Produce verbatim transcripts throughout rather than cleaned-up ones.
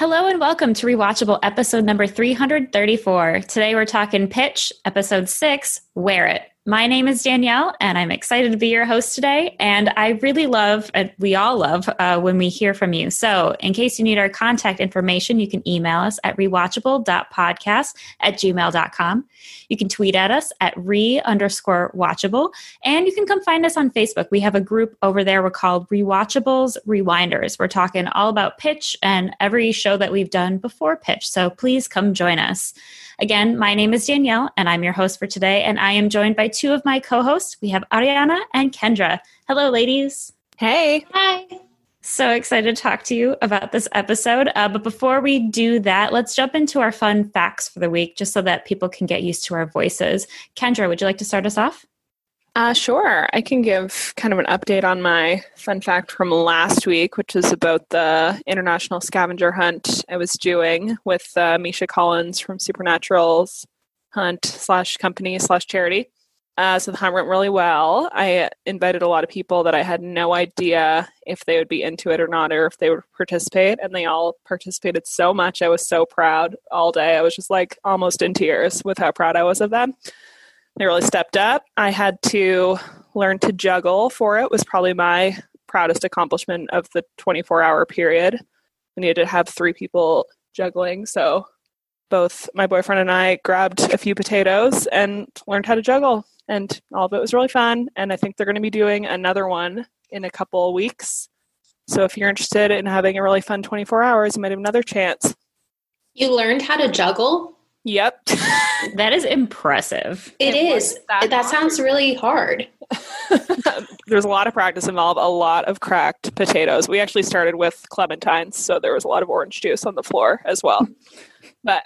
Hello and welcome to Rewatchable episode number three hundred thirty-four. Today we're talking Pitch, episode six, Wear It. My name is Danielle, and I'm excited to be your host today. And I really love, and we all love, uh, when we hear from you. So in case you need our contact information, you can email us at rewatchable dot podcast at gmail dot com. You can tweet at us at re underscore watchable. And you can come find us on Facebook. We have a group over there we're called Rewatchables Rewinders. We're talking all about Pitch and every show that we've done before Pitch. So please come join us. Again, my name is Danielle, and I'm your host for today, and I am joined by two of my co-hosts. We have Ariana and Kendra. Hello, ladies. Hey. Hi. So excited to talk to you about this episode. Uh, but before we do that, let's jump into our fun facts for the week, just so that people can get used to our voices. Kendra, would you like to start us off? Uh, sure. I can give kind of an update on my fun fact from last week, which is about the international scavenger hunt I was doing with uh, Misha Collins from Supernatural's hunt slash company slash charity. Uh, so the hunt went really well. I invited a lot of people that I had no idea if they would be into it or not, or if they would participate, and they all participated so much. I was so proud all day. I was just like almost in tears with how proud I was of them. They really stepped up. I had to learn to juggle for it. It was probably my proudest accomplishment of the twenty-four hour period. We needed to have three people juggling. So both my boyfriend and I grabbed a few potatoes and learned how to juggle. And all of it was really fun. And I think they're going to be doing another one in a couple of weeks. So if you're interested in having a really fun twenty-four hours, you might have another chance. You learned how to juggle? Yep. That is impressive. It, it is. That, that sounds really hard. There's a lot of practice involved, a lot of cracked potatoes. We actually started with clementines, so there was a lot of orange juice on the floor as well. But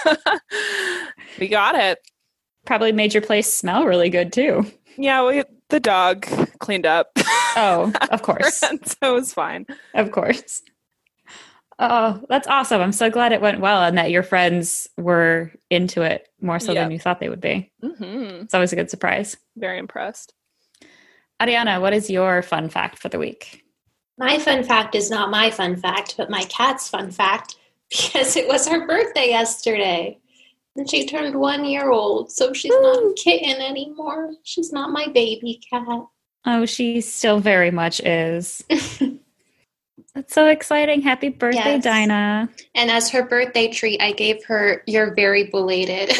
we got it. Probably made your place smell really good, too. Yeah, we, the dog cleaned up. Oh, of course. So it was fine. Of course. Oh, that's awesome. I'm so glad it went well and that your friends were into it more so yep. than you thought they would be. Mm-hmm. It's always a good surprise. Very impressed. Ariana, what is your fun fact for the week? My fun fact is not my fun fact, but my cat's fun fact, because it was her birthday yesterday. And she turned one year old, so she's Ooh. not a kitten anymore. She's not my baby cat. Oh, she still very much is. That's so exciting. Happy birthday, yes. Dinah. And as her birthday treat, I gave her your very belated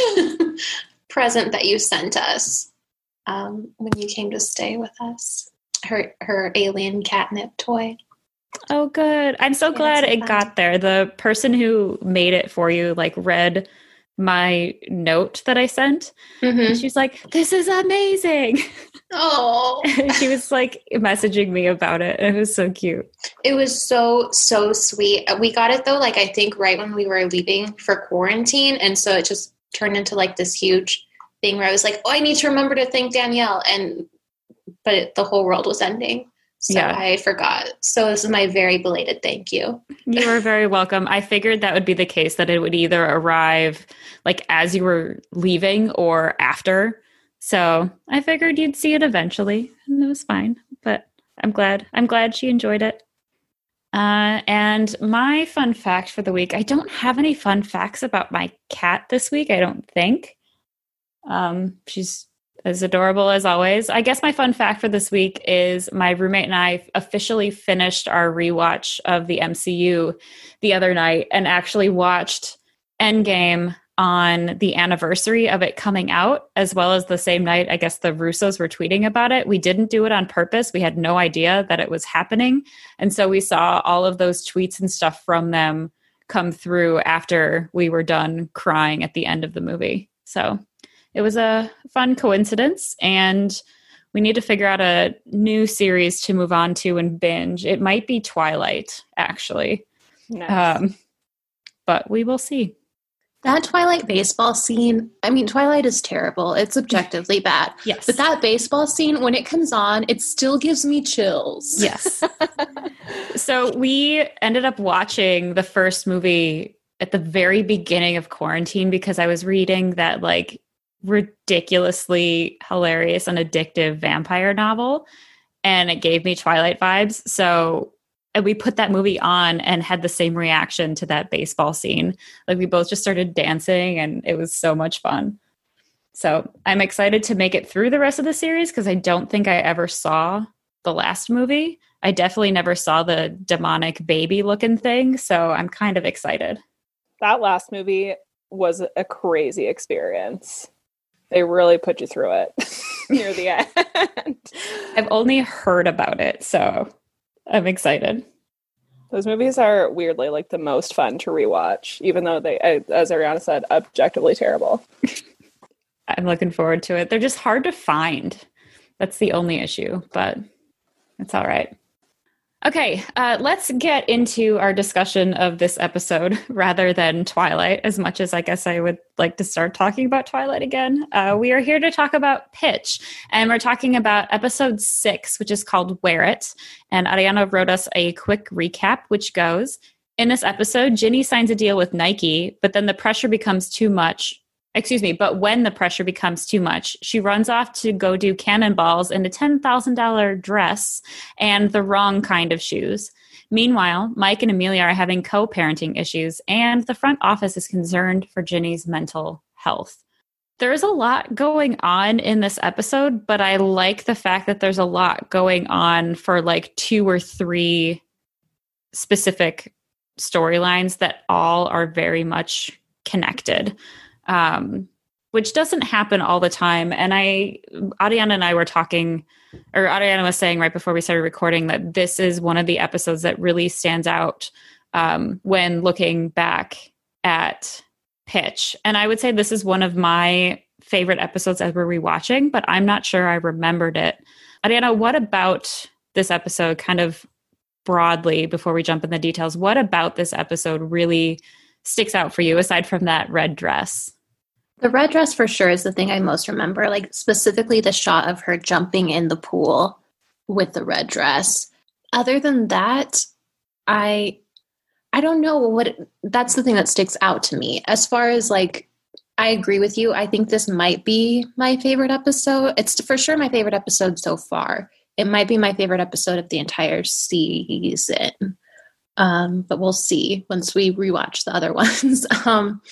present that you sent us um, when you came to stay with us. Her her alien catnip toy. Oh, good. I'm so yeah, glad it fun. got there. The person who made it for you, like, read my note that I sent. Mm-hmm. And she's like, this is amazing. Oh. She was like messaging me about it. It was so cute. It was so, so sweet. We got it though, like I think right when we were leaving for quarantine. And so it just turned into like this huge thing where I was like, oh, I need to remember to thank Danielle. And, but it, the whole world was ending. So yeah. I forgot. So this is my very belated thank you. You are very welcome. I figured that would be the case, that it would either arrive like as you were leaving or after. So I figured you'd see it eventually, and it was fine. But I'm glad. I'm glad she enjoyed it. Uh, and my fun fact for the week, I don't have any fun facts about my cat this week, I don't think. Um, she's as adorable as always. I guess my fun fact for this week is my roommate and I officially finished our rewatch of the M C U the other night and actually watched Endgame on the anniversary of it coming out, as well as the same night, I guess the Russos were tweeting about it. We didn't do it on purpose. We had no idea that it was happening. And so we saw all of those tweets and stuff from them come through after we were done crying at the end of the movie. So it was a fun coincidence, and we need to figure out a new series to move on to and binge. It might be Twilight, actually. Nice. Um, but we will see. That Twilight baseball scene, I mean, Twilight is terrible. It's objectively bad. Yes. But that baseball scene, when it comes on, it still gives me chills. Yes. So we ended up watching the first movie at the very beginning of quarantine because I was reading that, like, ridiculously hilarious and addictive vampire novel, and it gave me Twilight vibes. So and we put that movie on and had the same reaction to that baseball scene. Like we both just started dancing and it was so much fun. So I'm excited to make it through the rest of the series because I don't think I ever saw the last movie. I definitely never saw the demonic baby looking thing. So I'm kind of excited. That last movie was a crazy experience. They really put you through it near the end. I've only heard about it, so I'm excited. Those movies are weirdly like the most fun to rewatch, even though they, as Ariana said, objectively terrible. I'm looking forward to it. They're just hard to find. That's the only issue, but it's all right. Okay, uh, let's get into our discussion of this episode rather than Twilight, as much as I guess I would like to start talking about Twilight again. Uh, we are here to talk about Pitch, and we're talking about episode six, which is called Wear It. And Ariana wrote us a quick recap, which goes, in this episode, Ginny signs a deal with Nike, but then the pressure becomes too much. Excuse me, but when the pressure becomes too much, she runs off to go do cannonballs in a ten thousand dollars dress and the wrong kind of shoes. Meanwhile, Mike and Amelia are having co-parenting issues, and the front office is concerned for Ginny's mental health. There is a lot going on in this episode, but I like the fact that there's a lot going on for like two or three specific storylines that all are very much connected. Um, which doesn't happen all the time. And I, Ariana and I were talking, or Ariana was saying right before we started recording that this is one of the episodes that really stands out um, when looking back at Pitch. And I would say this is one of my favorite episodes as we're rewatching, but I'm not sure I remembered it. Ariana, what about this episode kind of broadly, before we jump in the details, what about this episode really sticks out for you aside from that red dress? The red dress for sure is the thing I most remember, like specifically the shot of her jumping in the pool with the red dress. Other than that, I I don't know what it, that's the thing that sticks out to me. As far as like, I agree with you. I think this might be my favorite episode. It's for sure my favorite episode so far. It might be my favorite episode of the entire season. Um, but we'll see once we rewatch the other ones. um,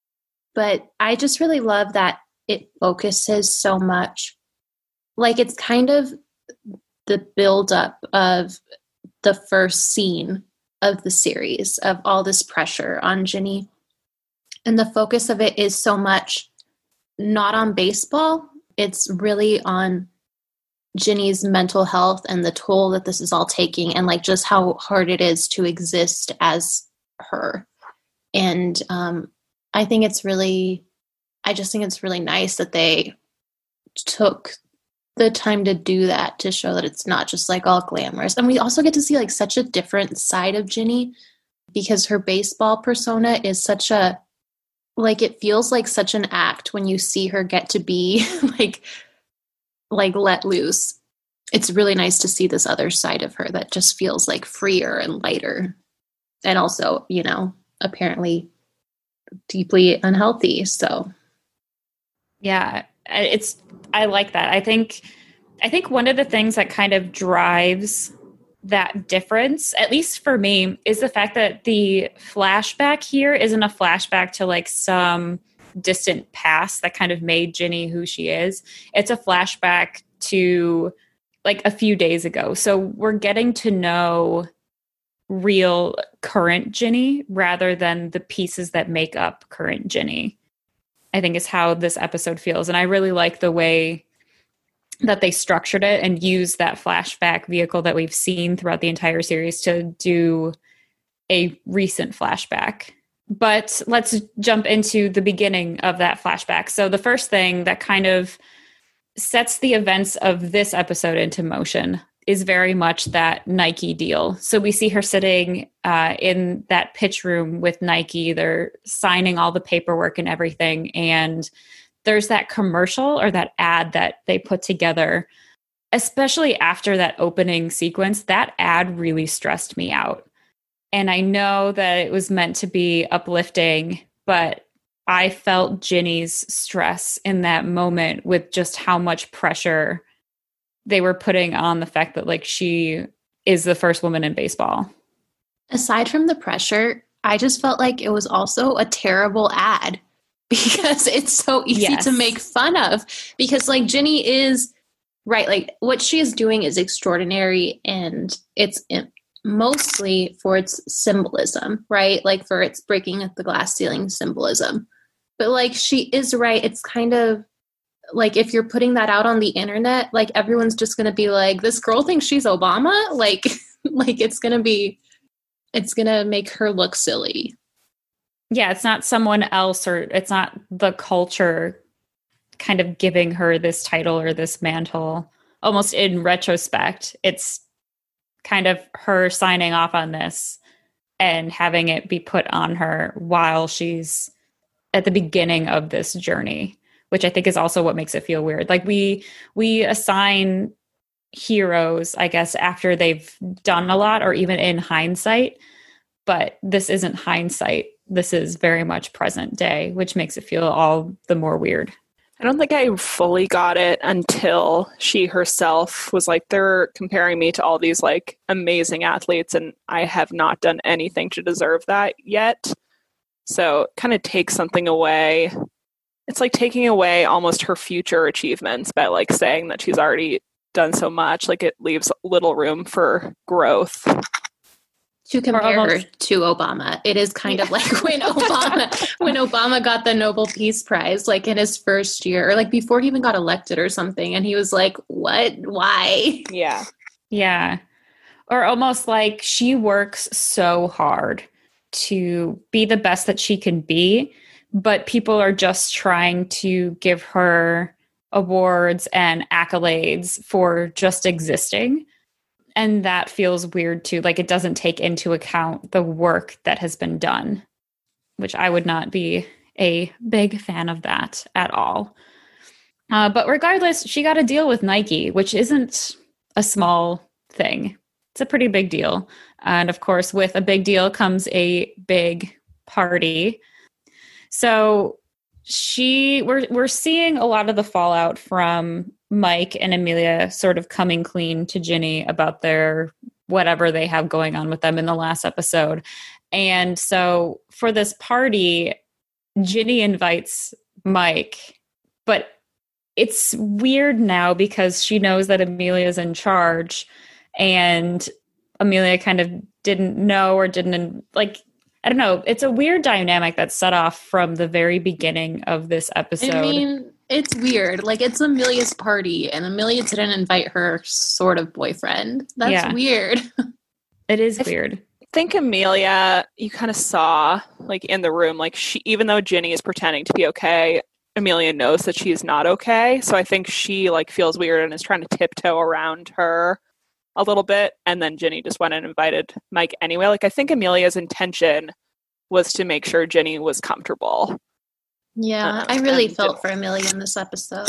but I just really love that it focuses so much. Like it's kind of the buildup of the first scene of the series of all this pressure on Ginny. And the focus of it is so much not on baseball. It's really on Ginny's mental health and the toll that this is all taking, and like just how hard it is to exist as her. And um, I think it's really, I just think it's really nice that they took the time to do that, to show that it's not just like all glamorous. And we also get to see like such a different side of Ginny, because her baseball persona is such a, like it feels like such an act when you see her get to be like like let loose. It's really nice to see this other side of her that just feels like freer and lighter, and also, you know, apparently deeply unhealthy. So yeah, it's, I like that. I think, I think one of the things that kind of drives that difference, at least for me, is the fact that the flashback here isn't a flashback to like some distant past that kind of made Ginny who she is. It's a flashback to like a few days ago. So we're getting to know real current Ginny rather than the pieces that make up current Ginny, I think is how this episode feels. And I really like the way that they structured it and used that flashback vehicle that we've seen throughout the entire series to do a recent flashback. But let's jump into the beginning of that flashback. So the first thing that kind of sets the events of this episode into motion is very much that Nike deal. So we see her sitting uh, in that pitch room with Nike. They're signing all the paperwork and everything. And there's that commercial or that ad that they put together, especially after that opening sequence. That ad really stressed me out. And I know that it was meant to be uplifting, but I felt Ginny's stress in that moment with just how much pressure they were putting on the fact that like she is the first woman in baseball. Aside from the pressure, I just felt like it was also a terrible ad because it's so easy Yes. to make fun of. Because like Ginny is right, like what she is doing is extraordinary, and it's mostly for its symbolism, right? Like for its breaking the glass ceiling symbolism. But like she is right. It's kind of like if you're putting that out on the internet, like everyone's just going to be like, this girl thinks she's Obama. Like, like it's going to be, it's going to make her look silly. Yeah, it's not someone else, or it's not the culture kind of giving her this title or this mantle. Almost in retrospect, it's kind of her signing off on this and having it be put on her while she's at the beginning of this journey, which I think is also what makes it feel weird. Like we we assign heroes, I guess, after they've done a lot or even in hindsight, but this isn't hindsight. This is very much present day, which makes it feel all the more weird. I don't think I fully got it until she herself was like, they're comparing me to all these like amazing athletes and I have not done anything to deserve that yet. So it kind of takes something away. It's like taking away almost her future achievements by like saying that she's already done so much. Like it leaves little room for growth. To compare almost- her to Obama, it is kind Yeah. of like when Obama when Obama got the Nobel Peace Prize, like in his first year, or like before he even got elected or something, and he was like, "What? Why?" Yeah. Yeah. Or almost like she works so hard to be the best that she can be, but people are just trying to give her awards and accolades for just existing. And that feels weird too. Like it doesn't take into account the work that has been done, which I would not be a big fan of that at all. Uh, but regardless, she got a deal with Nike, which isn't a small thing. It's a pretty big deal. And of course, with a big deal comes a big party. So she we're we're seeing a lot of the fallout from Mike and Amelia sort of coming clean to Ginny about their whatever they have going on with them in the last episode. And so for this party, Ginny invites Mike, but it's weird now because she knows that Amelia's in charge, and Amelia kind of didn't know or didn't like, I don't know. It's a weird dynamic that's set off from the very beginning of this episode. I mean, it's weird. Like it's Amelia's party, and Amelia didn't invite her sort of boyfriend. That's Yeah. weird. It is I weird. I think Amelia, you kind of saw like in the room, like she, even though Ginny is pretending to be okay, Amelia knows that she's not okay. So I think she like feels weird and is trying to tiptoe around her a little bit. And then Ginny just went and invited Mike anyway. Like I think Amelia's intention was to make sure Ginny was comfortable. Yeah, Uh, I really and felt did- for Amelia in this episode.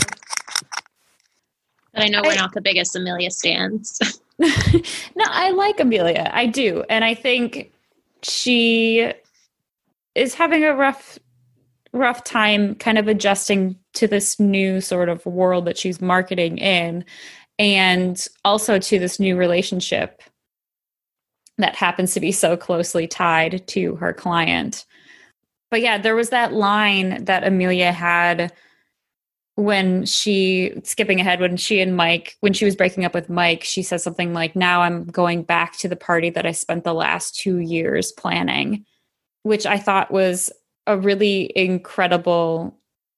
But I know we're I- not the biggest Amelia stans. No, I like Amelia. I do. And I think she is having a rough rough time kind of adjusting to this new sort of world that she's marketing in, and also to this new relationship that happens to be so closely tied to her client. But yeah, there was that line that Amelia had when she, skipping ahead, when she and Mike, when she was breaking up with Mike, she says something like, now I'm going back to the party that I spent the last two years planning, which I thought was a really incredible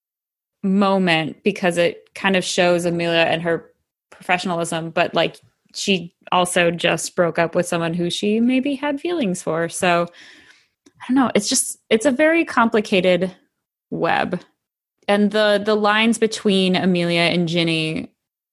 moment because it kind of shows Amelia and her professionalism, but like she also just broke up with someone who she maybe had feelings for. So I don't know. It's just, it's a very complicated web. And the the lines between Amelia and Ginny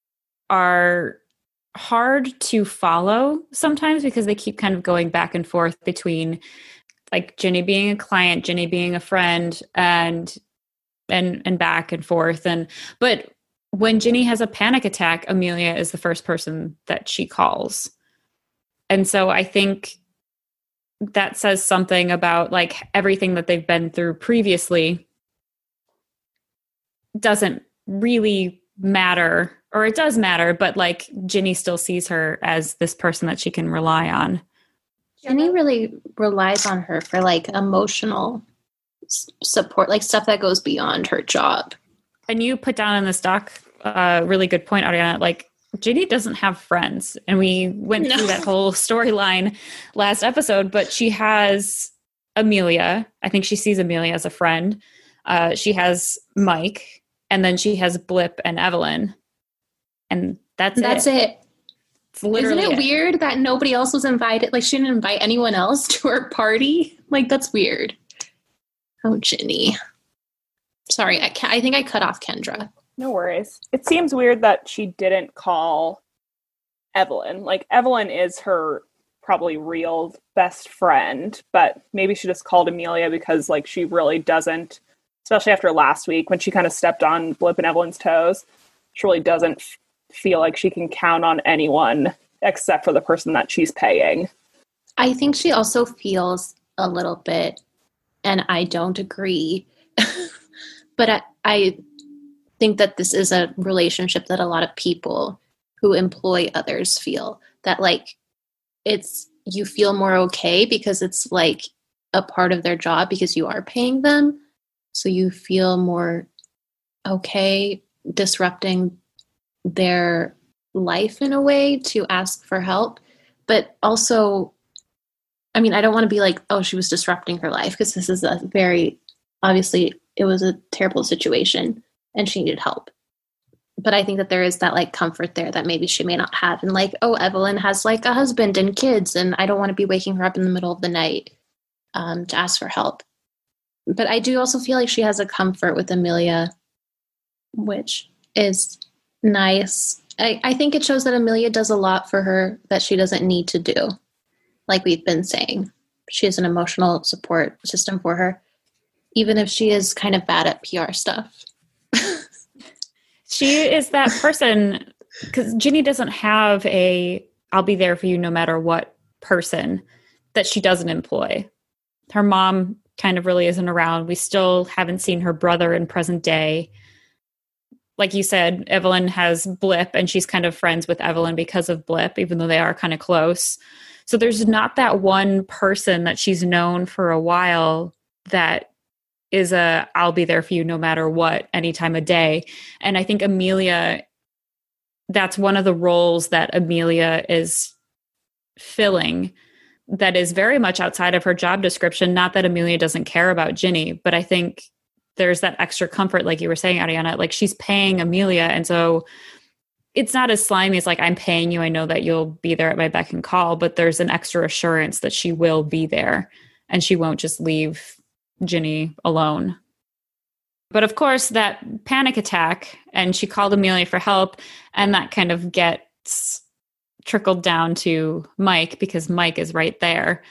are hard to follow sometimes because they keep kind of going back and forth between like Ginny being a client, Ginny being a friend, and and and back and forth. And but when Ginny has a panic attack, Amelia is the first person that she calls. And so I think that says something about like everything that they've been through previously doesn't really matter, or it does matter, but like Ginny still sees her as this person that she can rely on. Ginny really relies on her for like emotional s- support, like stuff that goes beyond her job. And you put down in this doc a uh, really good point, Ariana, like Ginny doesn't have friends. And we went no. through that whole storyline last episode, but she has Amelia. I think she sees Amelia as a friend. Uh, she has Mike, and then she has Blip and Evelyn. And that's, that's it. it. It's literally Isn't it, it weird that nobody else was invited? Like, she didn't invite anyone else to her party? Like, that's weird. Oh, Ginny. Sorry, I, ca- I think I cut off Kendra. No worries. It seems weird that she didn't call Evelyn. Like, Evelyn is her probably real best friend, but maybe she just called Amelia because, like, she really doesn't, especially after last week when she kind of stepped on Blip and Evelyn's toes, she really doesn't f- feel like she can count on anyone except for the person that she's paying. I think she also feels a little bit, and I don't agree, but I, I think that this is a relationship that a lot of people who employ others feel, that like it's, you feel more okay because it's like a part of their job because you are paying them. So you feel more okay disrupting their life in a way to ask for help. But also, I mean, I don't want to be like, oh, she was disrupting her life, because this is a very, obviously it was a terrible situation and she needed help. But I think that there is that like comfort there that maybe she may not have. And like, oh, Evelyn has like a husband and kids, and I don't want to be waking her up in the middle of the night um, to ask for help. But I do also feel like she has a comfort with Amelia, which is nice. I, I think it shows that Amelia does a lot for her that she doesn't need to do. Like we've been saying, she has an emotional support system for her, even if she is kind of bad at P R stuff. She is that person, because Ginny doesn't have a I'll be there for you no matter what person that she doesn't employ. Her mom kind of really isn't around. We still haven't seen her brother in present day. Like you said, Evelyn has Blip, and she's kind of friends with Evelyn because of Blip, even though they are kind of close. So there's not that one person that she's known for a while that is a I'll be there for you no matter what, any time of day. And I think Amelia, that's one of the roles that Amelia is filling that is very much outside of her job description. Not that Amelia doesn't care about Ginny, but I think there's that extra comfort, like you were saying, Ariana, like she's paying Amelia. And so it's not as slimy as like, I'm paying you, I know that you'll be there at my beck and call, but there's an extra assurance that she will be there and she won't just leave Ginny alone. But of course, that panic attack, and she called Amelia for help, and that kind of gets trickled down to Mike because Mike is right there.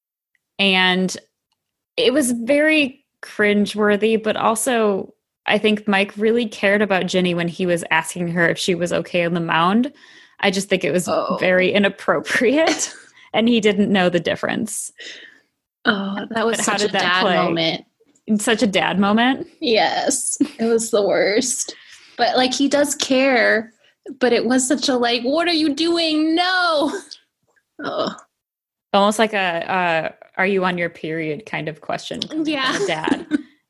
And it was very cringeworthy, but also I think Mike really cared about Ginny when he was asking her if she was okay on the mound. I just think it was oh. very inappropriate, and he didn't know the difference. Oh, that was but such a dad play? moment. Such a dad moment? Yes, it was the worst. But like, he does care, but it was such a like, what are you doing? No. Oh. Almost like a, uh, are you on your period kind of question. Yeah. From a dad.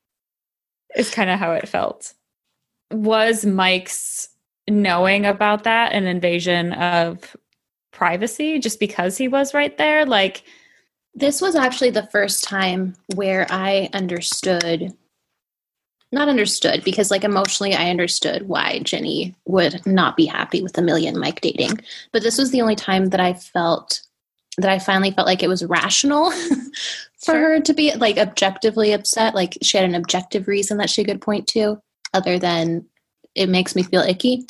Is kind of how it felt. Was Mike's knowing about that an invasion of privacy just because he was right there? Like, this was actually the first time where I understood, not understood, because like emotionally I understood why Ginny would not be happy with Amelia and Mike dating. But this was the only time that I felt, that I finally felt like it was rational for sure. her to be like objectively upset. Like she had an objective reason that she could point to other than it makes me feel icky.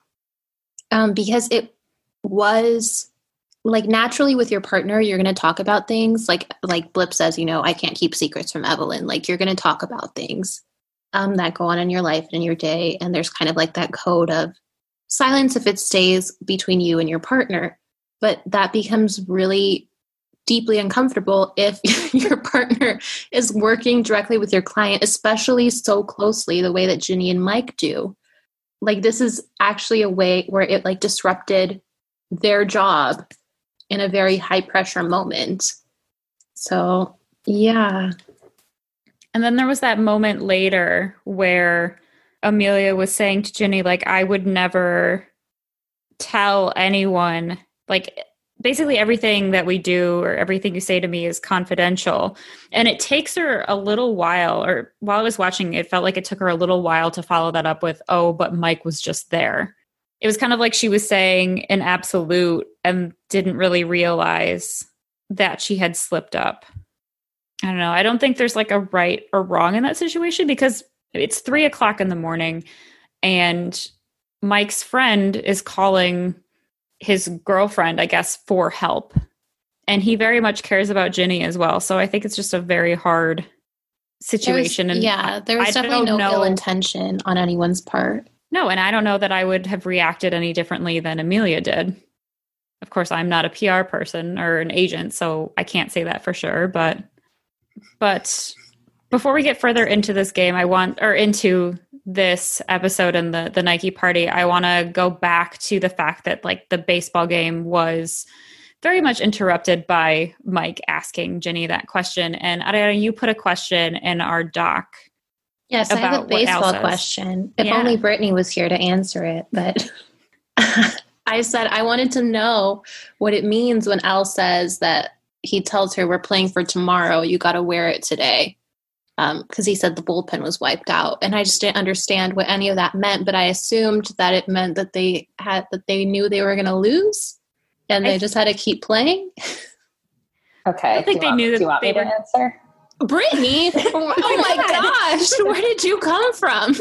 Um, because it was like naturally with your partner, you're going to talk about things like, like Blip says, you know, I can't keep secrets from Evelyn. Like you're going to talk about things um, that go on in your life and in your day. And there's kind of like that code of silence if it stays between you and your partner. But that becomes really deeply uncomfortable if your partner is working directly with your client, especially so closely the way that Ginny and Mike do. like this is actually a way where it like disrupted their job in a very high pressure moment. So, yeah. And then there was that moment later where Amelia was saying to Ginny, like, I would never tell anyone, like, basically everything that we do or everything you say to me is confidential. And it takes her a little while, or while I was watching, it felt like it took her a little while to follow that up with, oh, but Mike was just there. It was kind of like she was saying an absolute and didn't really realize that she had slipped up. I don't know. I don't think there's like a right or wrong in that situation because it's three o'clock in the morning and Mike's friend is calling his girlfriend, I guess, for help. And he very much cares about Ginny as well. So I think it's just a very hard situation. Was, and yeah, there was I definitely no know, ill intention on anyone's part. No, and I don't know that I would have reacted any differently than Amelia did. Of course, I'm not a P R person or an agent, so I can't say that for sure. But but before we get further into this game, I want or into this episode and the the Nike party, I want to go back to the fact that like the baseball game was very much interrupted by Mike asking Ginny that question. And Ariana, you put a question in our doc. Yes, I have a baseball question. If yeah. only Brittany was here to answer it, but I said I wanted to know what it means when Al says that he tells her we're playing for tomorrow, you got to wear it today. Because um, he said the bullpen was wiped out, and I just didn't understand what any of that meant. But I assumed that it meant that they had that they knew they were going to lose, and they I, just had to keep playing. Okay, I think they want, knew that do you want they me were. To answer? Brittany, oh my gosh, where did you come from?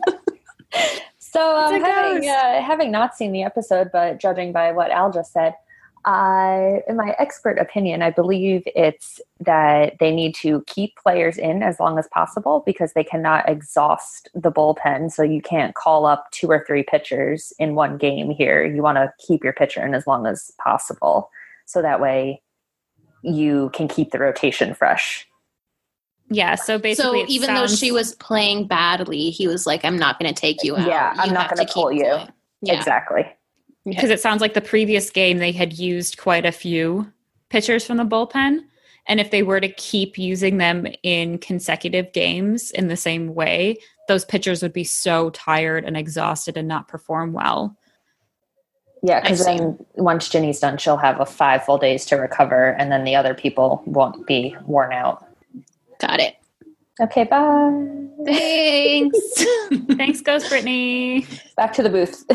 So, um, having uh, having not seen the episode, but judging by what Al just said. Uh, in my expert opinion, I believe it's that they need to keep players in as long as possible because they cannot exhaust the bullpen. So you can't call up two or three pitchers in one game here. You want to keep your pitcher in as long as possible. So that way you can keep the rotation fresh. Yeah, so basically So even sounds... though she was playing badly, he was like, I'm not going to take you out. Yeah, I'm you not going to pull you. Yeah. Exactly. Because it sounds like the previous game, they had used quite a few pitchers from the bullpen. And if they were to keep using them in consecutive games in the same way, those pitchers would be so tired and exhausted and not perform well. Yeah, because then once Ginny's done, she'll have a five full days to recover, and then the other people won't be worn out. Got it. Okay, bye. Thanks. Thanks, Ghost Brittany. Back to the booth.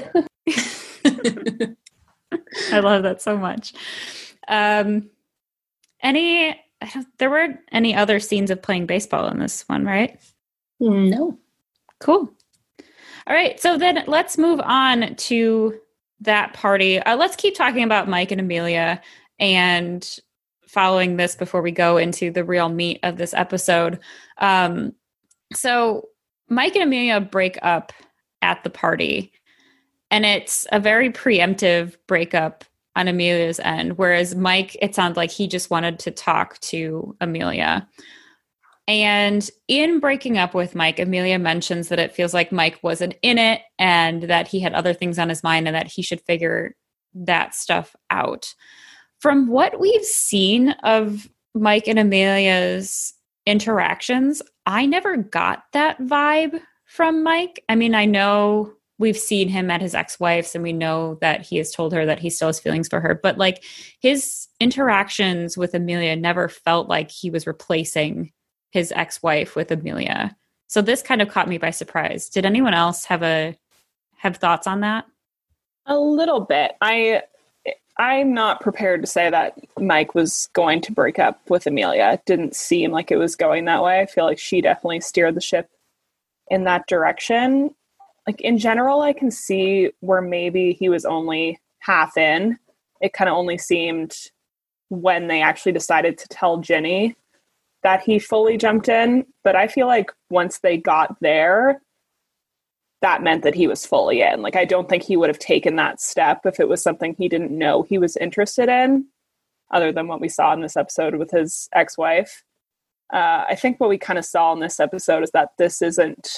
I love that so much. Um, any, I don't, there weren't any other scenes of playing baseball in this one, right? No. Cool. All right. So then let's move on to that party. Uh, let's keep talking about Mike and Amelia and following this before we go into the real meat of this episode. Um, so Mike and Amelia break up at the party. And it's a very preemptive breakup on Amelia's end, whereas Mike, it sounds like he just wanted to talk to Amelia. And in breaking up with Mike, Amelia mentions that it feels like Mike wasn't in it and that he had other things on his mind and that he should figure that stuff out. From what we've seen of Mike and Amelia's interactions, I never got that vibe from Mike. I mean, I know we've seen him at his ex-wife's and we know that he has told her that he still has feelings for her. But like his interactions with Amelia never felt like he was replacing his ex-wife with Amelia. So this kind of caught me by surprise. Did anyone else have a have thoughts on that? A little bit. I I'm not prepared to say that Mike was going to break up with Amelia. It didn't seem like it was going that way. I feel like she definitely steered the ship in that direction. Like in general, I can see where maybe he was only half in. It kind of only seemed when they actually decided to tell Ginny that he fully jumped in. But I feel like once they got there, that meant that he was fully in. Like, I don't think he would have taken that step if it was something he didn't know he was interested in, other than what we saw in this episode with his ex-wife. Uh, I think what we kind of saw in this episode is that this isn't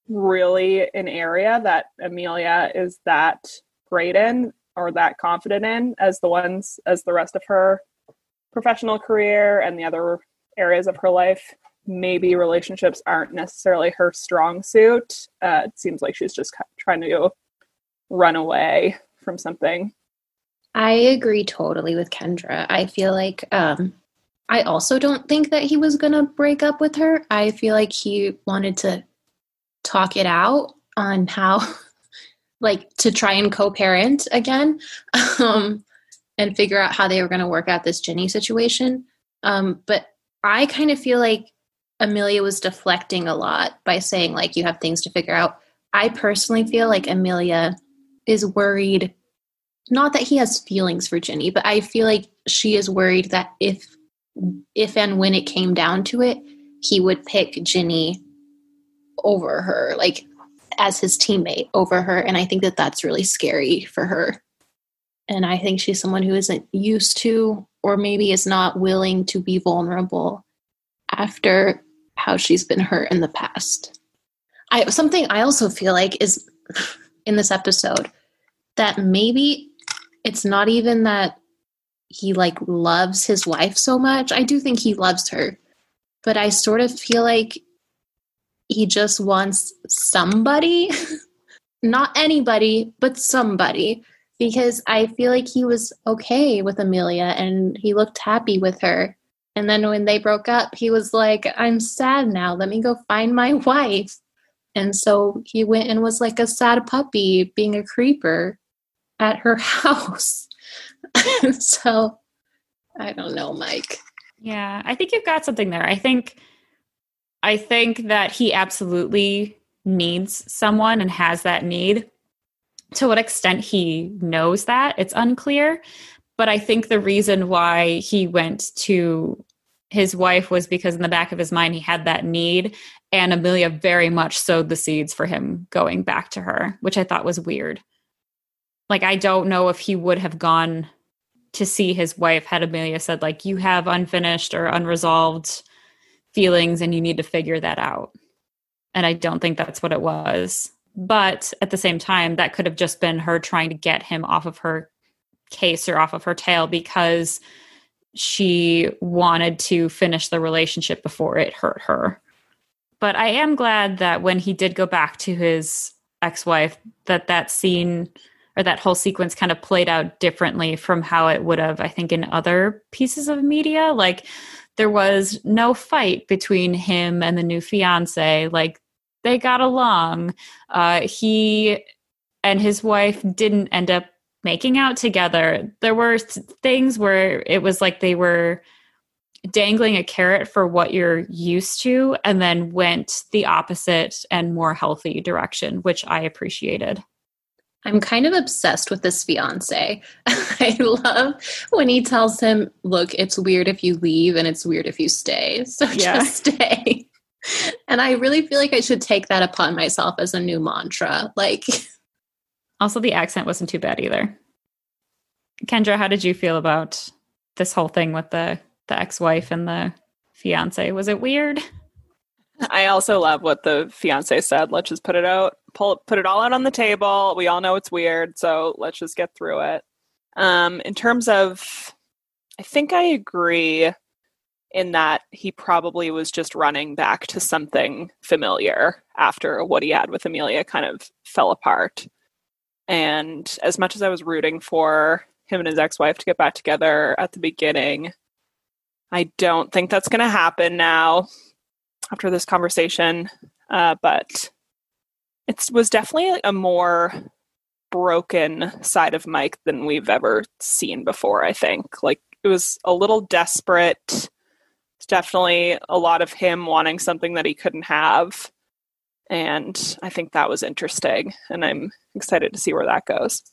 really an area that Amelia is that great in or that confident in as the ones as the rest of her professional career and the other areas of her life. Maybe relationships aren't necessarily her strong suit. Uh, it seems like she's just trying to run away from something. I agree totally with Kendra. I feel like um, I also don't think that he was going to break up with her. I feel like he wanted to talk it out on how, like, to try and co-parent again um, and figure out how they were going to work out this Ginny situation. Um, but I kind of feel like Amelia was deflecting a lot by saying, like, you have things to figure out. I personally feel like Amelia is worried, not that he has feelings for Ginny, but I feel like she is worried that if, if and when it came down to it, he would pick Ginny over her, like as his teammate over her. And I think that that's really scary for her. And I think she's someone who isn't used to, or maybe is not willing to be vulnerable after how she's been hurt in the past. I, something I also feel like is in this episode that maybe it's not even that he like loves his wife so much. I do think he loves her, but I sort of feel like he just wants somebody, not anybody, but somebody, because I feel like he was okay with Amelia and he looked happy with her. And then when they broke up, he was like, I'm sad now. Let me go find my wife. And so he went and was like a sad puppy being a creeper at her house. So I don't know, Mike. Yeah, I think you've got something there. I think I think that he absolutely needs someone and has that need. To what extent he knows that, it's unclear. But I think the reason why he went to his wife was because in the back of his mind, he had that need. And Amelia very much sowed the seeds for him going back to her, which I thought was weird. Like, I don't know if he would have gone to see his wife had Amelia said, like, you have unfinished or unresolved feelings and you need to figure that out. And I don't think that's what it was. But at the same time, that could have just been her trying to get him off of her case or off of her tail because she wanted to finish the relationship before it hurt her. But I am glad that when he did go back to his ex-wife, that that scene or that whole sequence kind of played out differently from how it would have, I think, in other pieces of media. Like, there was no fight between him and the new fiance. Like, they got along. Uh, he and his wife didn't end up making out together. There were things where it was like they were dangling a carrot for what you're used to and then went the opposite and more healthy direction, which I appreciated. I'm kind of obsessed with this fiance. I love when he tells him, look, it's weird if you leave and it's weird if you stay. So yeah. Just stay. And I really feel like I should take that upon myself as a new mantra. Like, also, the accent wasn't too bad either. Kendra, how did you feel about this whole thing with the, the ex-wife and the fiance? Was it weird? I also love what the fiance said. Let's just put it out, pull, put it all out on the table. We all know it's weird, so let's just get through it. Um, in terms of, I think I agree in that he probably was just running back to something familiar after what he had with Amelia kind of fell apart. And as much as I was rooting for him and his ex-wife to get back together at the beginning, I don't think that's going to happen now after this conversation. Uh, but it was definitely a more broken side of Mike than we've ever seen before, I think. Like, it was a little desperate. It's definitely a lot of him wanting something that he couldn't have. And I think that was interesting. And I'm excited to see where that goes.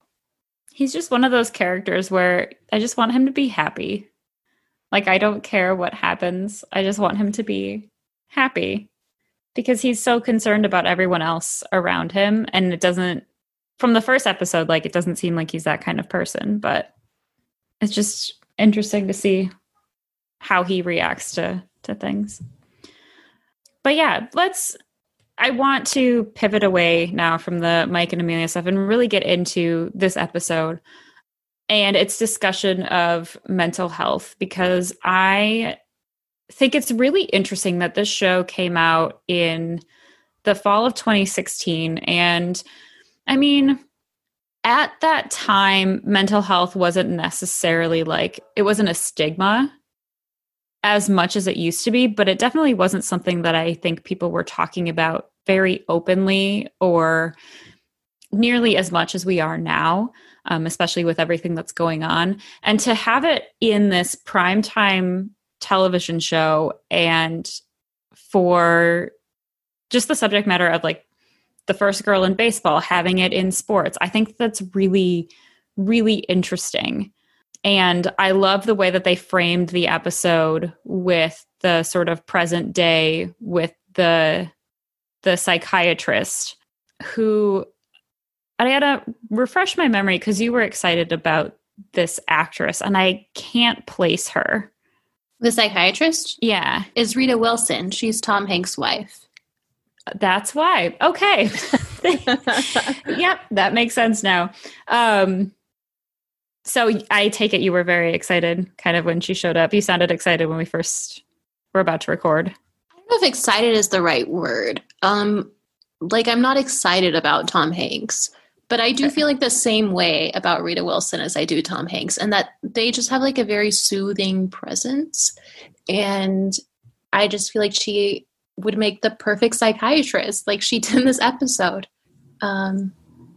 He's just one of those characters where I just want him to be happy. Like, I don't care what happens. I just want him to be happy because he's so concerned about everyone else around him. And it doesn't, from the first episode, like, it doesn't seem like he's that kind of person, but it's just interesting to see how he reacts to, to things. But yeah, let's, I want to pivot away now from the Mike and Amelia stuff and really get into this episode and its discussion of mental health, because I think it's really interesting that this show came out in the fall of twenty sixteen. And I mean, at that time, mental health wasn't necessarily like, it wasn't a stigma as much as it used to be, but it definitely wasn't something that I think people were talking about very openly or nearly as much as we are now, um, especially with everything that's going on. And to have it in this primetime television show and for just the subject matter of like the first girl in baseball, having it in sports, I think that's really, really interesting. And I love the way that they framed the episode with the sort of present day with the the psychiatrist who, I gotta refresh my memory because you were excited about this actress and I can't place her. The psychiatrist? Yeah. Is Rita Wilson. She's Tom Hanks' wife. That's why. Okay. Yep, that makes sense now. Um, so I take it you were very excited kind of when she showed up. You sounded excited when we first were about to record. I don't know if excited is the right word. Um, like, I'm not excited about Tom Hanks, but I do feel like the same way about Rita Wilson as I do Tom Hanks, and that they just have like a very soothing presence. And I just feel like she would make the perfect psychiatrist like she did in this episode. Um,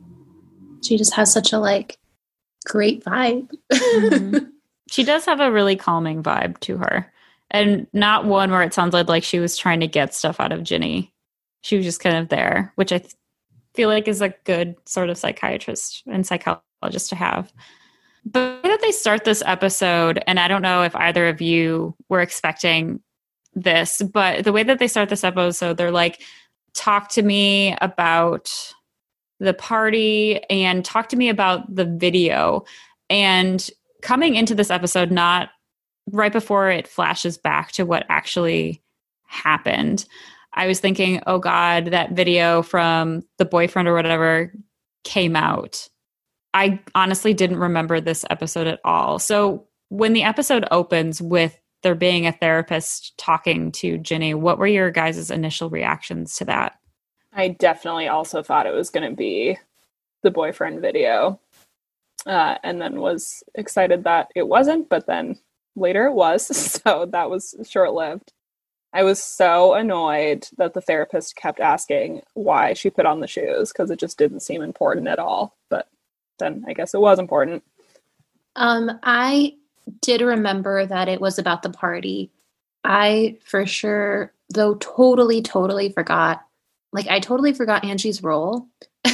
she just has such a like great vibe. Mm-hmm. She does have a really calming vibe to her, and not one where it sounded like she was trying to get stuff out of Ginny. She was just kind of there, which I th- feel like is a good sort of psychiatrist and psychologist to have. But the way that they start this episode, and I don't know if either of you were expecting this, but the way that they start this episode, they're like, talk to me about the party and talk to me about the video. And coming into this episode, not right before it flashes back to what actually happened, I was thinking, oh God, that video from the boyfriend or whatever came out. I honestly didn't remember this episode at all. So when the episode opens with there being a therapist talking to Ginny, what were your guys' initial reactions to that? I definitely also thought it was going to be the boyfriend video, uh, and then was excited that it wasn't, but then later it was, so that was short-lived. I was so annoyed that the therapist kept asking why she put on the shoes, because it just didn't seem important at all, but then I guess it was important. Um, I did remember that it was about the party. I, for sure, though, totally, totally forgot. Like, I totally forgot Angie's role.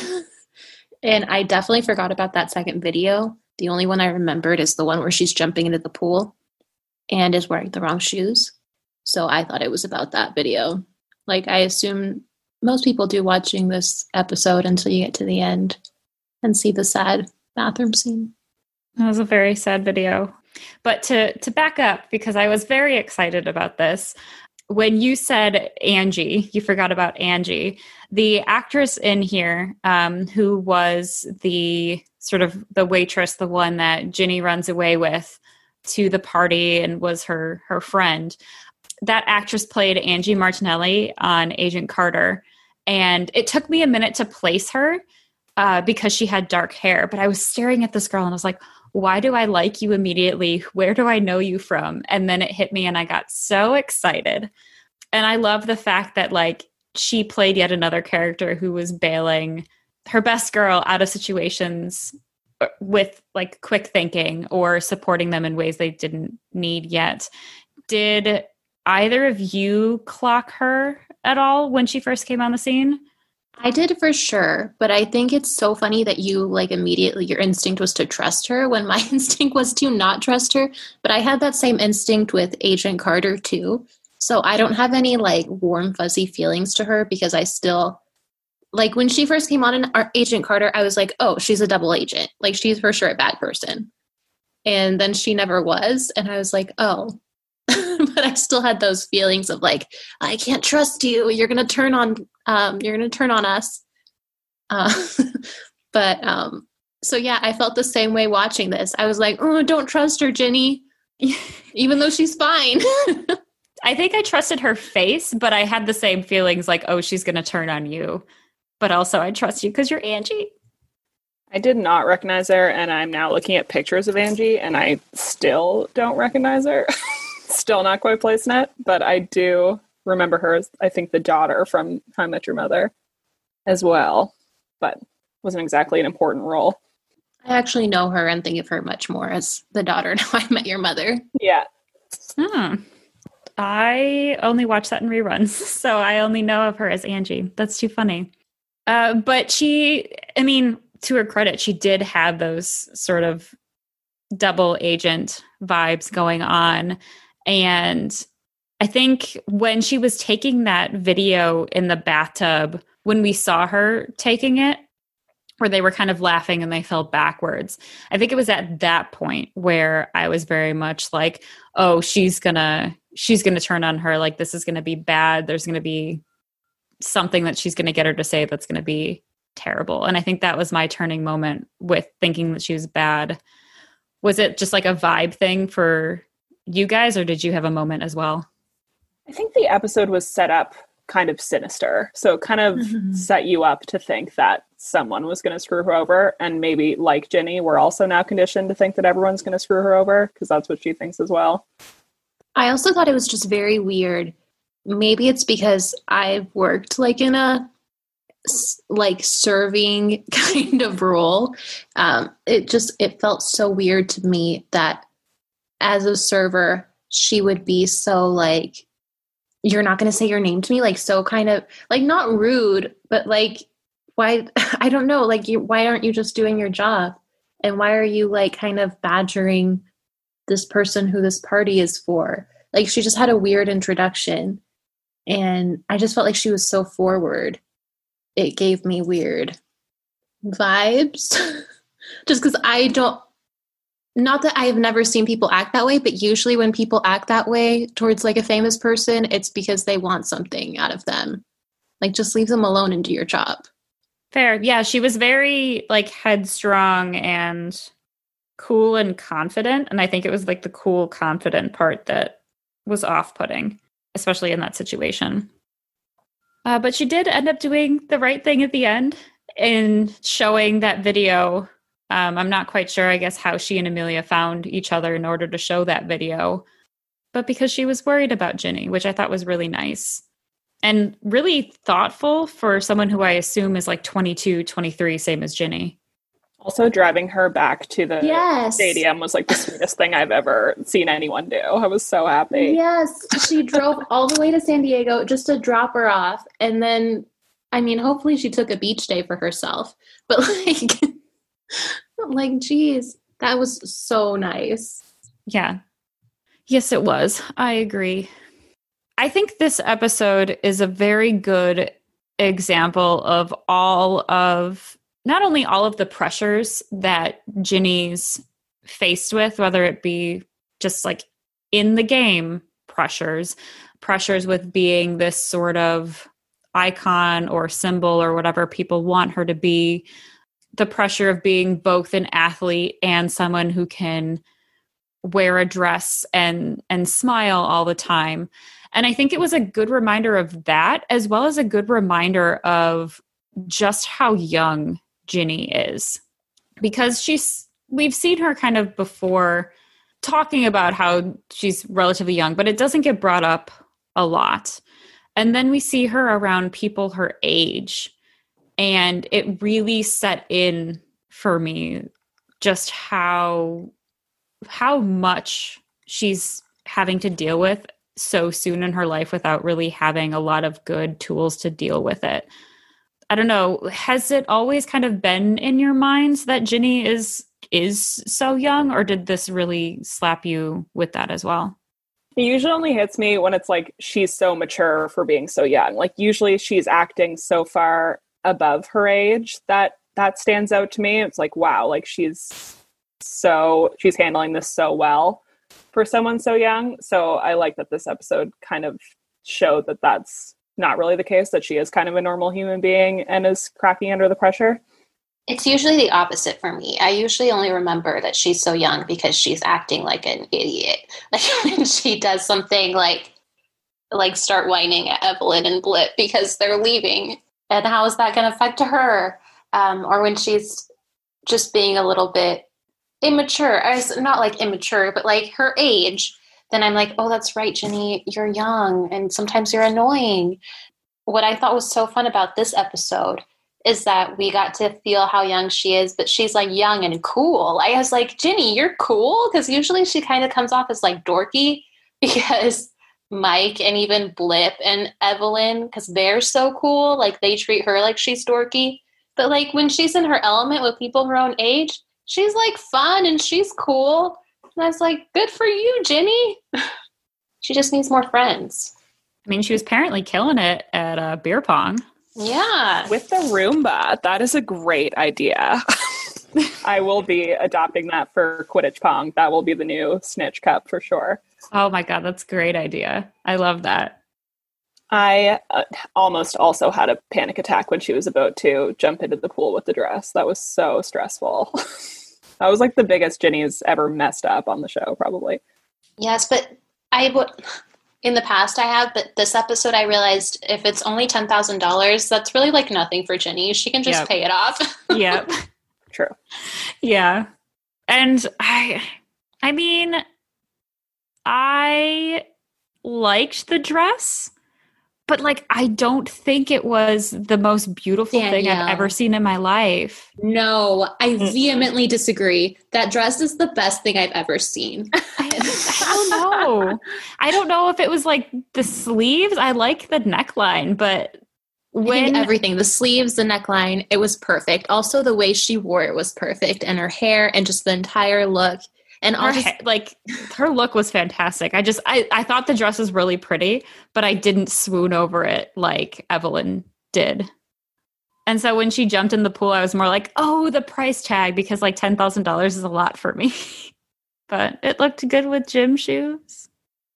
And I definitely forgot about that second video. The only one I remembered is the one where she's jumping into the pool and is wearing the wrong shoes. So I thought it was about that video. Like, I assume most people do watching this episode until you get to the end and see the sad bathroom scene. That was a very sad video. But to to back up, because I was very excited about this, when you said Angie, you forgot about Angie, the actress in here um, who was the sort of the waitress, the one that Ginny runs away with to the party and was her her friend. That actress played Angie Martinelli on Agent Carter. And it took me a minute to place her uh, because she had dark hair. But I was staring at this girl and I was like, why do I like you immediately? Where do I know you from? And then it hit me and I got so excited. And I love the fact that like she played yet another character who was bailing her best girl out of situations with like quick thinking or supporting them in ways they didn't need yet. Did either of you clock her at all when she first came on the scene? I did for sure, but I think it's so funny that you like immediately your instinct was to trust her when my instinct was to not trust her. But I had that same instinct with Agent Carter too. So I don't have any like warm, fuzzy feelings to her because I still like when she first came on in Agent Carter, I was like, oh, she's a double agent. Like she's for sure a bad person. And then she never was. And I was like, oh, but I still had those feelings of like, I can't trust you. You're going to turn on Um, you're going to turn on us. Uh, but um, so, yeah, I felt the same way watching this. I was like, oh, don't trust her, Ginny, even though she's fine. I think I trusted her face, but I had the same feelings like, oh, she's going to turn on you. But also I trust you because you're Angie. I did not recognize her, and I'm now looking at pictures of Angie, and I still don't recognize her. Still not quite placing it, but I do remember her as, I think, the daughter from How I Met Your Mother as well, but wasn't exactly an important role. I actually know her and think of her much more as the daughter in How I Met Your Mother. Yeah. Hmm. I only watch that in reruns, so I only know of her as Angie. That's too funny. Uh, but she, I mean, to her credit, she did have those sort of double agent vibes going on. And I think when she was taking that video in the bathtub, when we saw her taking it, where they were kind of laughing and they fell backwards, I think it was at that point where I was very much like, oh, she's gonna, she's gonna turn on her. Like, this is gonna be bad. There's gonna be something that she's gonna get her to say that's gonna be terrible. And I think that was my turning moment with thinking that she was bad. Was it just like a vibe thing for you guys, or did you have a moment as well? I think the episode was set up kind of sinister. So it kind of mm-hmm. set you up to think that someone was going to screw her over. And maybe, like Ginny, we're also now conditioned to think that everyone's going to screw her over because that's what she thinks as well. I also thought it was just very weird. Maybe it's because I've worked like in a like serving kind of role. Um, it just, it felt so weird to me that as a server, she would be so like, you're not going to say your name to me, like so kind of like not rude, but like, why, I don't know, like you, why aren't you just doing your job? And why are you like kind of badgering this person who this party is for? Like she just had a weird introduction and I just felt like she was so forward. It gave me weird vibes just because I don't, not that I've never seen people act that way, but usually when people act that way towards like a famous person, it's because they want something out of them. Like just leave them alone and do your job. Fair. Yeah. She was very like headstrong and cool and confident. And I think it was like the cool, confident part that was off-putting, especially in that situation. Uh, but she did end up doing the right thing at the end in showing that video. Um, I'm not quite sure, I guess, how she and Amelia found each other in order to show that video. But because she was worried about Ginny, which I thought was really nice. And really thoughtful for someone who I assume is like twenty-two, twenty-three, same as Ginny. Also, driving her back to the yes. stadium was like the sweetest thing I've ever seen anyone do. I was so happy. Yes, she drove all the way to San Diego just to drop her off. And then, I mean, hopefully she took a beach day for herself. But like, like, geez, that was so nice. Yeah. Yes, it was. I agree. I think this episode is a very good example of all of not only all of the pressures that Ginny's faced with, whether it be just like in the game pressures, pressures with being this sort of icon or symbol or whatever people want her to be, the pressure of being both an athlete and someone who can wear a dress and and smile all the time. And I think it was a good reminder of that, as well as a good reminder of just how young Ginny is, because she's, we've seen her kind of before talking about how she's relatively young, but it doesn't get brought up a lot. And then we see her around people her age, and it really set in for me just how, how much she's having to deal with so soon in her life without really having a lot of good tools to deal with it. I don't know. Has it always kind of been in your minds that Ginny is is so young, or did this really slap you with that as well? It usually only hits me when it's like she's so mature for being so young. Like usually she's acting so far above her age that that stands out to me. It's like, wow, like she's so she's handling this so well for someone so young. So I like that this episode kind of showed that that's not really the case, that she is kind of a normal human being and is cracking under the pressure? It's usually the opposite for me. I usually only remember that she's so young because she's acting like an idiot. Like when she does something like like start whining at Evelyn and Blip because they're leaving. And how is that going to affect her? Um, or when she's just being a little bit immature, not like immature, but like her age, then I'm like, oh, that's right, Ginny, you're young and sometimes you're annoying. What I thought was so fun about this episode is that we got to feel how young she is, but she's like young and cool. I was like, Ginny, you're cool? Because usually she kind of comes off as like dorky because Mike and even Blip and Evelyn, because they're so cool, like they treat her like she's dorky. But like when she's in her element with people her own age, she's like fun and she's cool. And I was like, good for you, Ginny. She just needs more friends. I mean, she was apparently killing it at uh, beer pong. Yeah. With the Roomba. That is a great idea. I will be adopting that for Quidditch Pong. That will be the new Snitch Cup for sure. Oh my God, that's a great idea. I love that. I uh, almost also had a panic attack when she was about to jump into the pool with the dress. That was so stressful. That was like the biggest Ginny's ever messed up on the show, probably. Yes, but I would... In the past I have, but this episode I realized if it's only ten thousand dollars, that's really like nothing for Ginny. She can just yep. pay it off. Yep. True. Yeah. And I, I mean, I liked the dress, but like, I don't think it was the most beautiful Danielle. thing I've ever seen in my life. No, I vehemently disagree. That dress is the best thing I've ever seen. I, I don't know. I don't know if it was like the sleeves. I like the neckline, but when I think everything, the sleeves, the neckline, it was perfect. Also, the way she wore it was perfect, and her hair, and just the entire look. And her, also, like her look was fantastic. I just, I, I thought the dress was really pretty, but I didn't swoon over it like Evelyn did. And so when she jumped in the pool, I was more like, oh, the price tag, because like ten thousand dollars is a lot for me. But it looked good with gym shoes.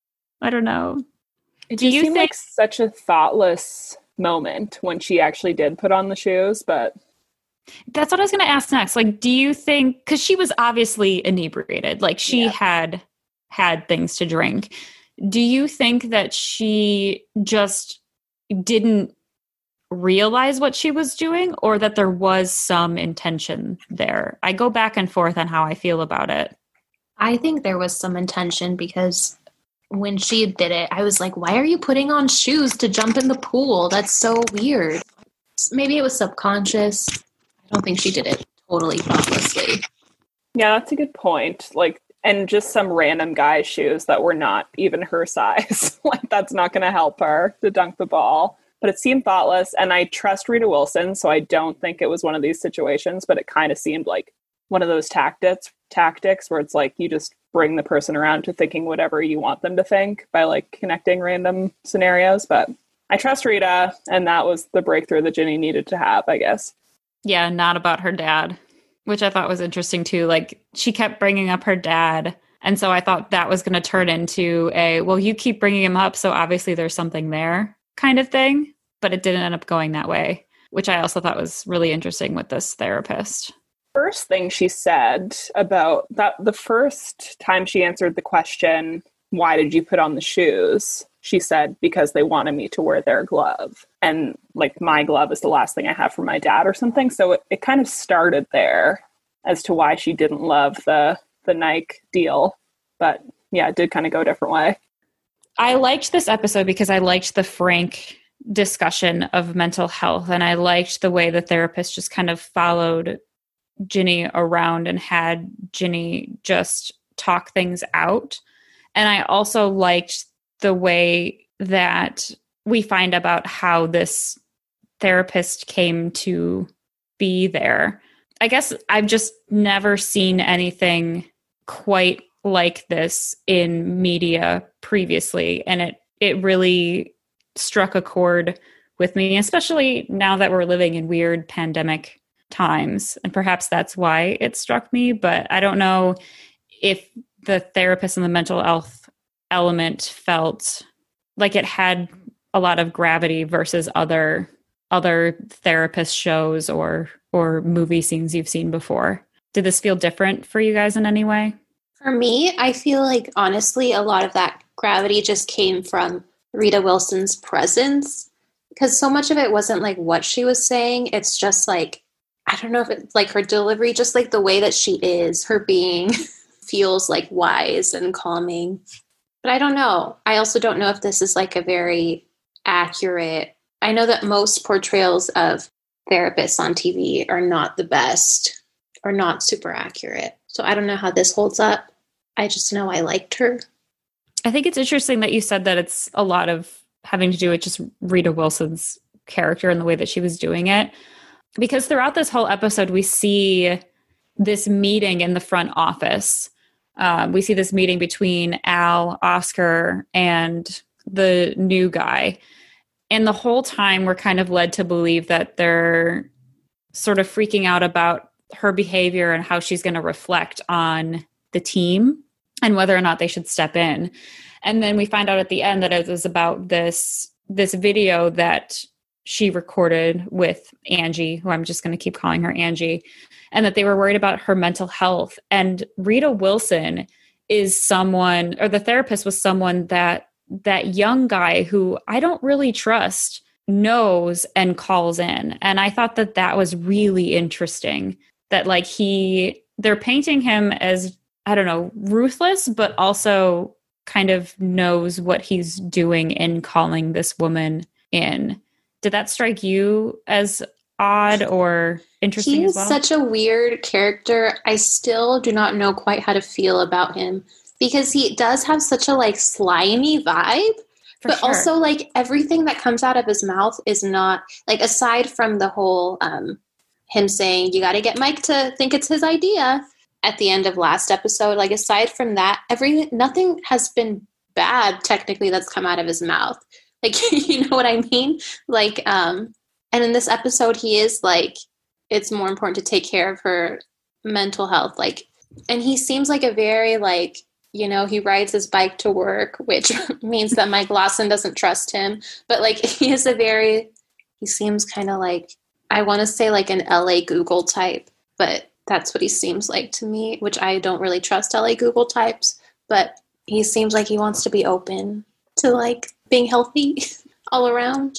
I don't know. It Do just you seemed think like such a thoughtless moment when she actually did put on the shoes, but that's what I was going to ask next. Like, do you think, because she was obviously inebriated, like she yeah. had had things to drink. Do you think that she just didn't realize what she was doing, or that there was some intention there? I go back and forth on how I feel about it. I think there was some intention because when she did it, I was like, why are you putting on shoes to jump in the pool? That's so weird. Maybe it was subconscious. I don't think she did it totally thoughtlessly. Yeah, that's a good point. Like, and just some random guy's shoes that were not even her size. Like, that's not going to help her to dunk the ball. But it seemed thoughtless, and I trust Rita Wilson, so I don't think it was one of these situations, but it kind of seemed like one of those tactics tactics where it's like you just bring the person around to thinking whatever you want them to think by like connecting random scenarios. But I trust Rita, and that was the breakthrough that Ginny needed to have, I guess. Yeah, not about her dad, which I thought was interesting too. Like, she kept bringing up her dad, and so I thought that was going to turn into a, well, you keep bringing him up, so obviously there's something there kind of thing. But it didn't end up going that way, which I also thought was really interesting with this therapist. First thing she said about that, the first time she answered the question, why did you put on the shoes? She said, because they wanted me to wear their glove. And like, my glove is the last thing I have for my dad or something. So it, it kind of started there as to why she didn't love the, the Nike deal. But yeah, it did kind of go a different way. I liked this episode because I liked the frank discussion of mental health. And I liked the way the therapist just kind of followed Ginny around and had Ginny just talk things out. And I also liked the way that we find about how this therapist came to be there. I guess I've just never seen anything quite like this in media previously. And it, it really struck a chord with me, especially now that we're living in weird pandemic times. And perhaps that's why it struck me. But I don't know if the therapist and the mental health element felt like it had a lot of gravity versus other other therapist shows or or movie scenes you've seen before. Did this feel different for you guys in any way? For me, I feel like, honestly, a lot of that gravity just came from Rita Wilson's presence, because so much of it wasn't like what she was saying. It's just like, I don't know if it's like her delivery, just like the way that she is, her being feels like wise and calming. But I don't know. I also don't know if this is like a very accurate. I know that most portrayals of therapists on T V are not the best or not super accurate. So I don't know how this holds up. I just know I liked her. I think it's interesting that you said that it's a lot of having to do with just Rita Wilson's character and the way that she was doing it. Because throughout this whole episode, we see this meeting in the front office. Um, we see this meeting between Al, Oscar, and the new guy. And the whole time we're kind of led to believe that they're sort of freaking out about her behavior and how she's going to reflect on the team and whether or not they should step in. And then we find out at the end that it was about this this video that she recorded with Angie, who I'm just going to keep calling her Angie, and that they were worried about her mental health. And Rita Wilson is someone, or the therapist was someone that that young guy who I don't really trust knows and calls in. And I thought that that was really interesting, that like he, they're painting him as, I don't know, ruthless, but also kind of knows what he's doing in calling this woman in. Did that strike you as odd or interesting He's as well? such a weird character. I still do not know quite how to feel about him, because he does have such a like slimy vibe, For but sure. also like everything that comes out of his mouth is not like, aside from the whole um, him saying, you got to get Mike to think it's his idea at the end of last episode. Like aside from that, every nothing has been bad technically that's come out of his mouth. Like, you know what I mean? Like, um, and in this episode, he is like, it's more important to take care of her mental health. Like, and he seems like a very like, you know, he rides his bike to work, which means that Mike Lawson doesn't trust him. But like, he is a very, he seems kind of like, I want to say like an L A Google type, but that's what he seems like to me, which I don't really trust L A Google types, but he seems like he wants to be open to like being healthy all around.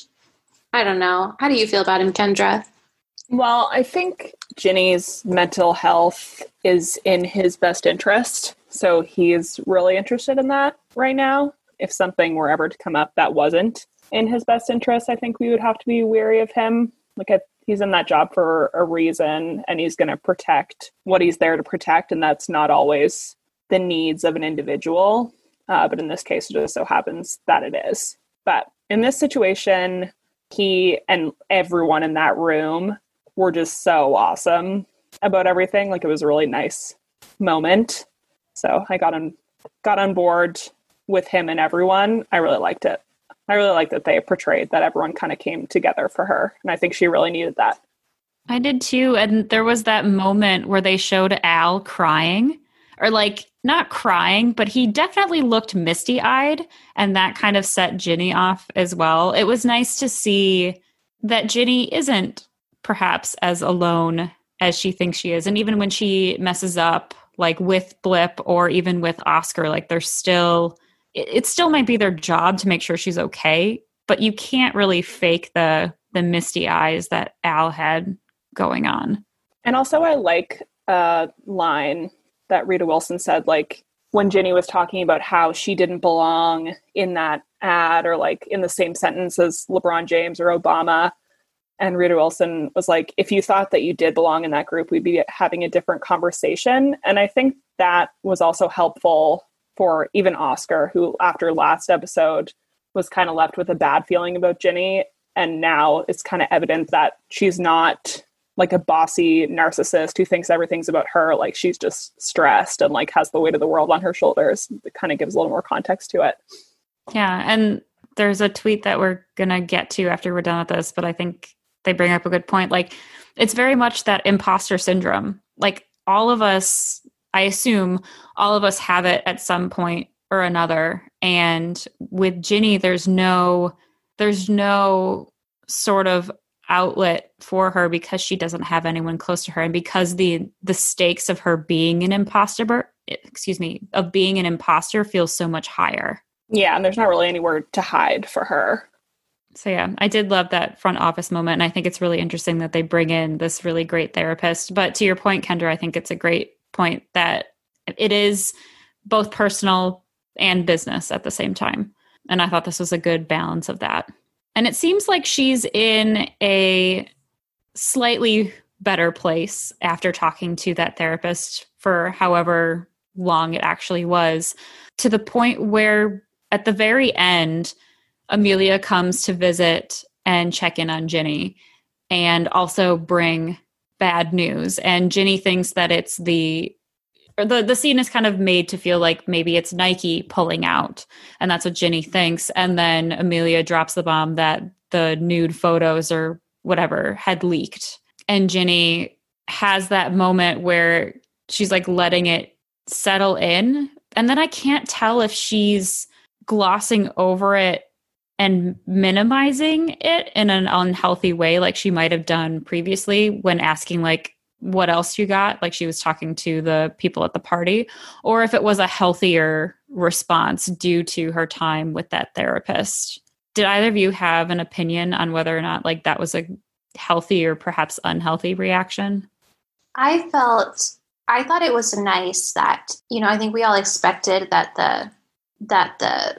I don't know. How do you feel about him, Kendra? Well, I think Ginny's mental health is in his best interest. So he's really interested in that right now. If something were ever to come up that wasn't in his best interest, I think we would have to be wary of him. Like, I, he's in that job for a reason, and he's going to protect what he's there to protect. And that's not always the needs of an individual. Uh, but in this case, it just so happens that it is. But in this situation, he and everyone in that room were just so awesome about everything. Like, it was a really nice moment. So I got on, got on board with him and everyone. I really liked it. I really liked that they portrayed that everyone kind of came together for her. And I think she really needed that. I did too. And there was that moment where they showed Al crying, or like not crying, but he definitely looked misty eyed. And that kind of set Ginny off as well. It was nice to see that Ginny isn't perhaps as alone as she thinks she is. And even when she messes up, like with Blip or even with Oscar, like they're still, it, it still might be their job to make sure she's okay, but you can't really fake the the misty eyes that Al had going on. And also I like a line that Rita Wilson said, like when Ginny was talking about how she didn't belong in that ad or like in the same sentence as LeBron James or Obama. And Rita Wilson was like, if you thought that you did belong in that group, we'd be having a different conversation. And I think that was also helpful for even Oscar, who after last episode was kind of left with a bad feeling about Ginny. And now it's kind of evident that she's not like a bossy narcissist who thinks everything's about her. Like, she's just stressed and like has the weight of the world on her shoulders. It kind of gives a little more context to it. Yeah. And there's a tweet that we're going to get to after we're done with this, but I think they bring up a good point. Like, it's very much that imposter syndrome. Like, all of us, I assume all of us have it at some point or another. And with Ginny, there's no, there's no sort of outlet for her because she doesn't have anyone close to her, and because the the stakes of her being an imposter, excuse me, of being an imposter feels so much higher. Yeah, and there's not really anywhere to hide for her. So yeah, I did love that front office moment, and I think it's really interesting that they bring in this really great therapist. But to your point, Kendra, I think it's a great point that it is both personal and business at the same time. And I thought this was a good balance of that. And it seems like she's in a slightly better place after talking to that therapist for however long it actually was, to the point where at the very end, Amelia comes to visit and check in on Ginny and also bring bad news. And Ginny thinks that it's the or the, the scene is kind of made to feel like maybe it's Nike pulling out. And that's what Ginny thinks. And then Amelia drops the bomb that the nude photos or whatever had leaked. And Ginny has that moment where she's like letting it settle in. And then I can't tell if she's glossing over it and minimizing it in an unhealthy way, like she might have done previously when asking, like, what else you got? Like she was talking to the people at the party, or if it was a healthier response due to her time with that therapist. Did either of you have an opinion on whether or not like that was a healthy or perhaps unhealthy reaction? I felt, I thought it was nice that, you know, I think we all expected that the, that the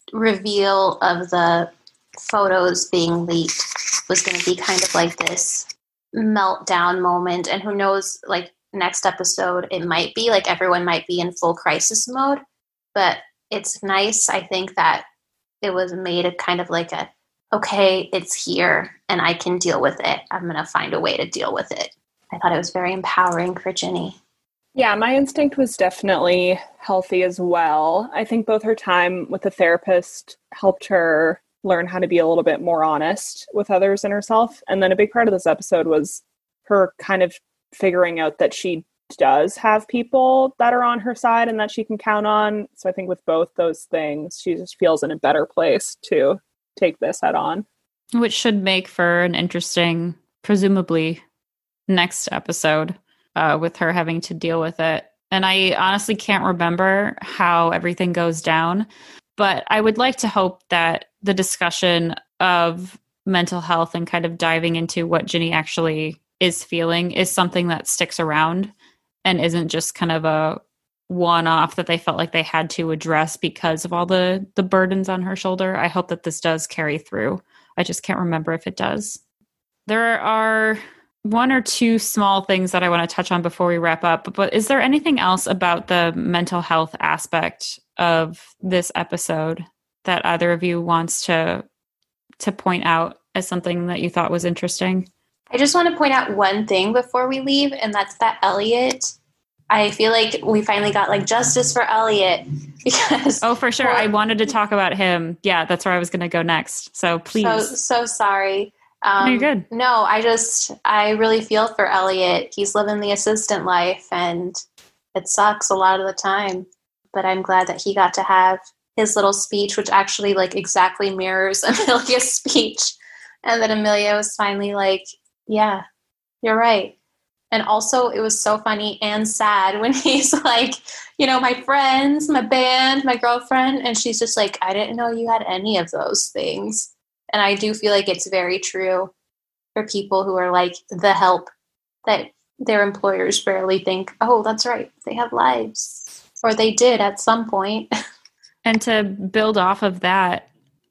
reveal of the photos being leaked was going to be kind of like this meltdown moment. And who knows, like next episode, it might be like everyone might be in full crisis mode, but it's nice. I think that it was made a kind of like a, okay, it's here and I can deal with it. I'm going to find a way to deal with it. I thought it was very empowering for Ginny. Yeah, my instinct was definitely healthy as well. I think both her time with the therapist helped her learn how to be a little bit more honest with others and herself. And then a big part of this episode was her kind of figuring out that she does have people that are on her side and that she can count on. So I think with both those things, she just feels in a better place to take this head on. Which should make for an interesting, presumably, next episode uh, with her having to deal with it. And I honestly can't remember how everything goes down, but I would like to hope that the discussion of mental health and kind of diving into what Ginny actually is feeling is something that sticks around and isn't just kind of a one-off that they felt like they had to address because of all the, the burdens on her shoulder. I hope that this does carry through. I just can't remember if it does. There are one or two small things that I want to touch on before we wrap up, but is there anything else about the mental health aspect of this episode that either of you wants to to point out as something that you thought was interesting? I just want to point out one thing before we leave, and that's that Elliot. I feel like we finally got like justice for Elliot because oh, for sure. Poor, I wanted to talk about him. Yeah, that's where I was going to go next. So please. So, so sorry. Um, no, you're good. No, I just, I really feel for Elliot. He's living the assistant life and it sucks a lot of the time, but I'm glad that he got to have his little speech, which actually like exactly mirrors Amelia's speech. And then Amelia was finally like, yeah, you're right. And also it was so funny and sad when he's like, you know, my friends, my band, my girlfriend. And she's just like, I didn't know you had any of those things. And I do feel like it's very true for people who are like the help that their employers barely think, oh, that's right, they have lives. Or they did at some point. And to build off of that,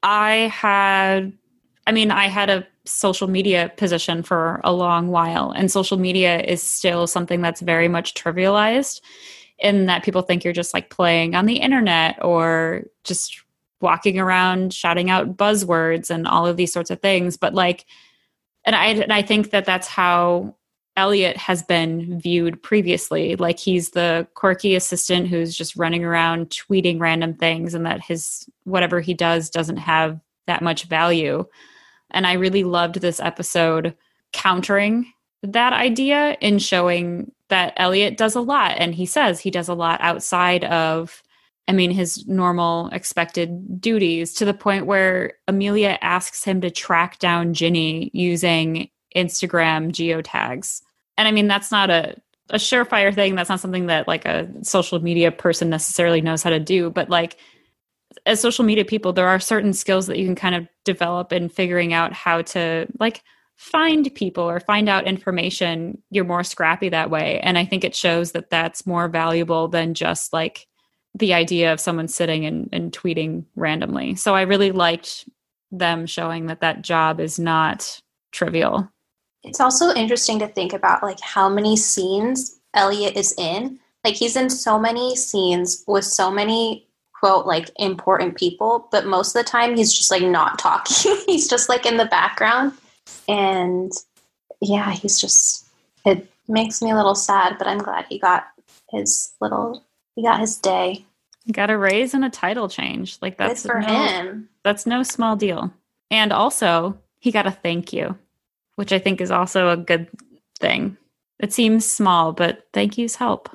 I had, I mean, I had a social media position for a long while, and social media is still something that's very much trivialized in that people think you're just like playing on the internet or just walking around shouting out buzzwords and all of these sorts of things. But like, and I, and I think that that's how Elliot has been viewed previously. Like he's the quirky assistant who's just running around tweeting random things and that his, whatever he does doesn't have that much value. And I really loved this episode countering that idea in showing that Elliot does a lot. And he says he does a lot outside of I mean, his normal expected duties, to the point where Amelia asks him to track down Ginny using Instagram geotags. And I mean, that's not a, a surefire thing. That's not something that like a social media person necessarily knows how to do. But like, as social media people, there are certain skills that you can kind of develop in figuring out how to like find people or find out information. You're more scrappy that way. And I think it shows that that's more valuable than just like the idea of someone sitting and, and tweeting randomly. So I really liked them showing that that job is not trivial. It's also interesting to think about like how many scenes Elliot is in. Like he's in so many scenes with so many quote like important people, but most of the time he's just like not talking. He's just like in the background. And yeah, he's just, it makes me a little sad, but I'm glad he got his little, he got his day. He got a raise and a title change. Like that's Good for no, him. That's no small deal. And also he got a thank you, which I think is also a good thing. It seems small, but thank yous help.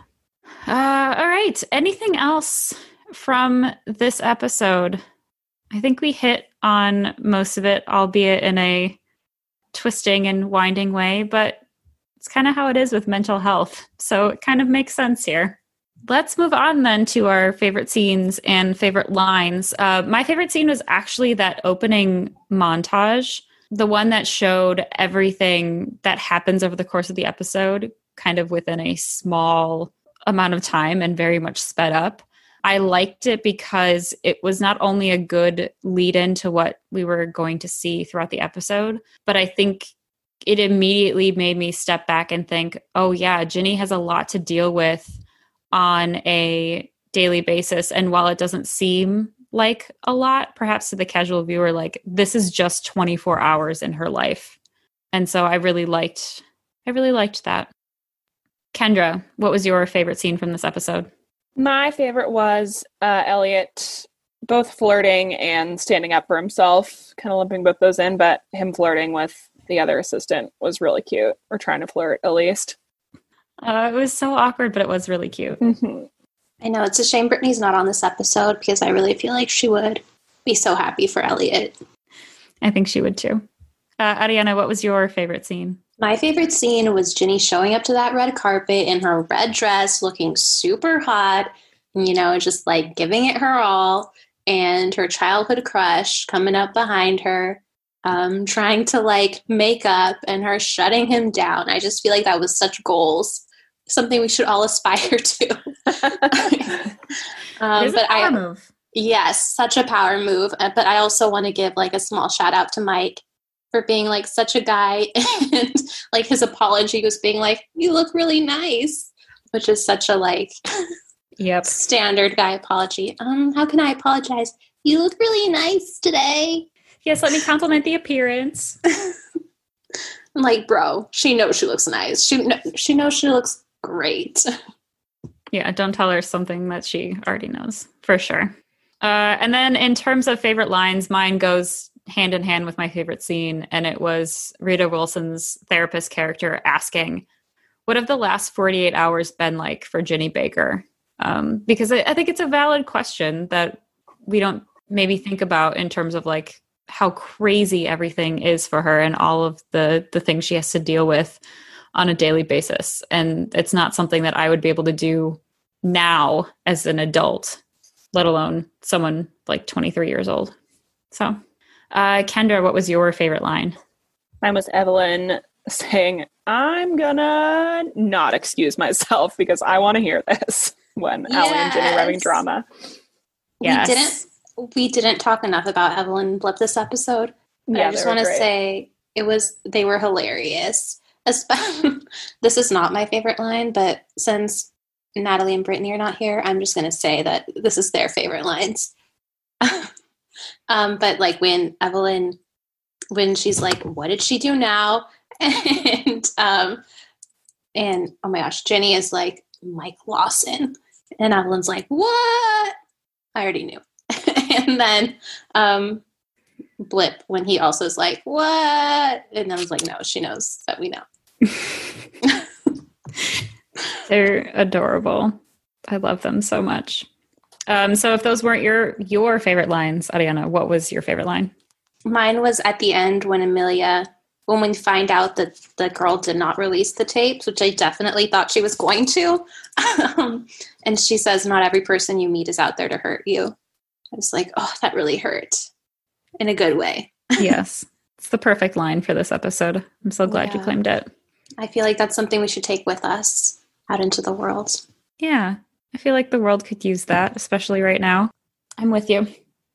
Uh, all right. Anything else from this episode? I think we hit on most of it, albeit in a twisting and winding way, but it's kind of how it is with mental health. So it kind of makes sense here. Let's move on then to our favorite scenes and favorite lines. Uh, my favorite scene was actually that opening montage, the one that showed everything that happens over the course of the episode, kind of within a small amount of time and very much sped up. I liked it because it was not only a good lead into what we were going to see throughout the episode, but I think it immediately made me step back and think, oh yeah, Ginny has a lot to deal with on a daily basis. And while it doesn't seem like a lot, perhaps to the casual viewer, like this is just twenty-four hours in her life. And so I really liked, I really liked that. Kendra, what was your favorite scene from this episode? My favorite was uh, Elliot both flirting and standing up for himself, kind of lumping both those in, but him flirting with the other assistant was really cute, or trying to flirt at least. Uh, it was so awkward, but it was really cute. Mm-hmm. I know, it's a shame Brittany's not on this episode because I really feel like she would be so happy for Elliot. I think she would too. Uh, Ariana, what was your favorite scene? My favorite scene was Ginny showing up to that red carpet in her red dress, looking super hot, you know, just like giving it her all, and her childhood crush coming up behind her, um, trying to like make up, and her shutting him down. I just feel like that was such goals, something we should all aspire to. um, it is but a power I, move. Yes, such a power move. But I also want to give like a small shout out to Mike for being like such a guy, and like his apology was being like, you look really nice, which is such a like yep. standard guy apology. Um, how can I apologize? You look really nice today. Yes, let me compliment the appearance. I'm like, bro, she knows she looks nice. She she knows she looks great. Yeah, don't tell her something that she already knows, for sure. Uh, and then in terms of favorite lines, mine goes hand in hand with my favorite scene, and it was Rita Wilson's therapist character asking, what have the last forty-eight hours been like for Ginny Baker? Um, because I, I think it's a valid question that we don't maybe think about in terms of like how crazy everything is for her and all of the the things she has to deal with on a daily basis. And it's not something that I would be able to do now as an adult, let alone someone like twenty-three years old. So Uh, Kendra, what was your favorite line? Mine was Evelyn saying, I'm gonna not excuse myself because I want to hear this, when yes. Allie and Ginny were having drama. Yes. We didn't we didn't talk enough about Evelyn and Blip this episode. Yeah, I just want to say it was they were hilarious. This is not my favorite line, but since Natalie and Brittany are not here, I'm just going to say that this is their favorite lines. Um, but like when Evelyn, when she's like, what did she do now? And, um, and oh my gosh, Ginny is like, Mike Lawson. And Evelyn's like, what? I already knew. And then, um, Blip, when he also is like, what? And I was like, no, she knows that we know. They're adorable. I love them so much. Um, so if those weren't your your favorite lines, Ariana, what was your favorite line? Mine was at the end when Amelia, when we find out that the girl did not release the tapes, which I definitely thought she was going to. um, and she says, not every person you meet is out there to hurt you. I was like, oh, that really hurt in a good way. Yes. It's the perfect line for this episode. I'm so glad yeah. you claimed it. I feel like that's something we should take with us out into the world. Yeah. I feel like the world could use that, especially right now. I'm with you.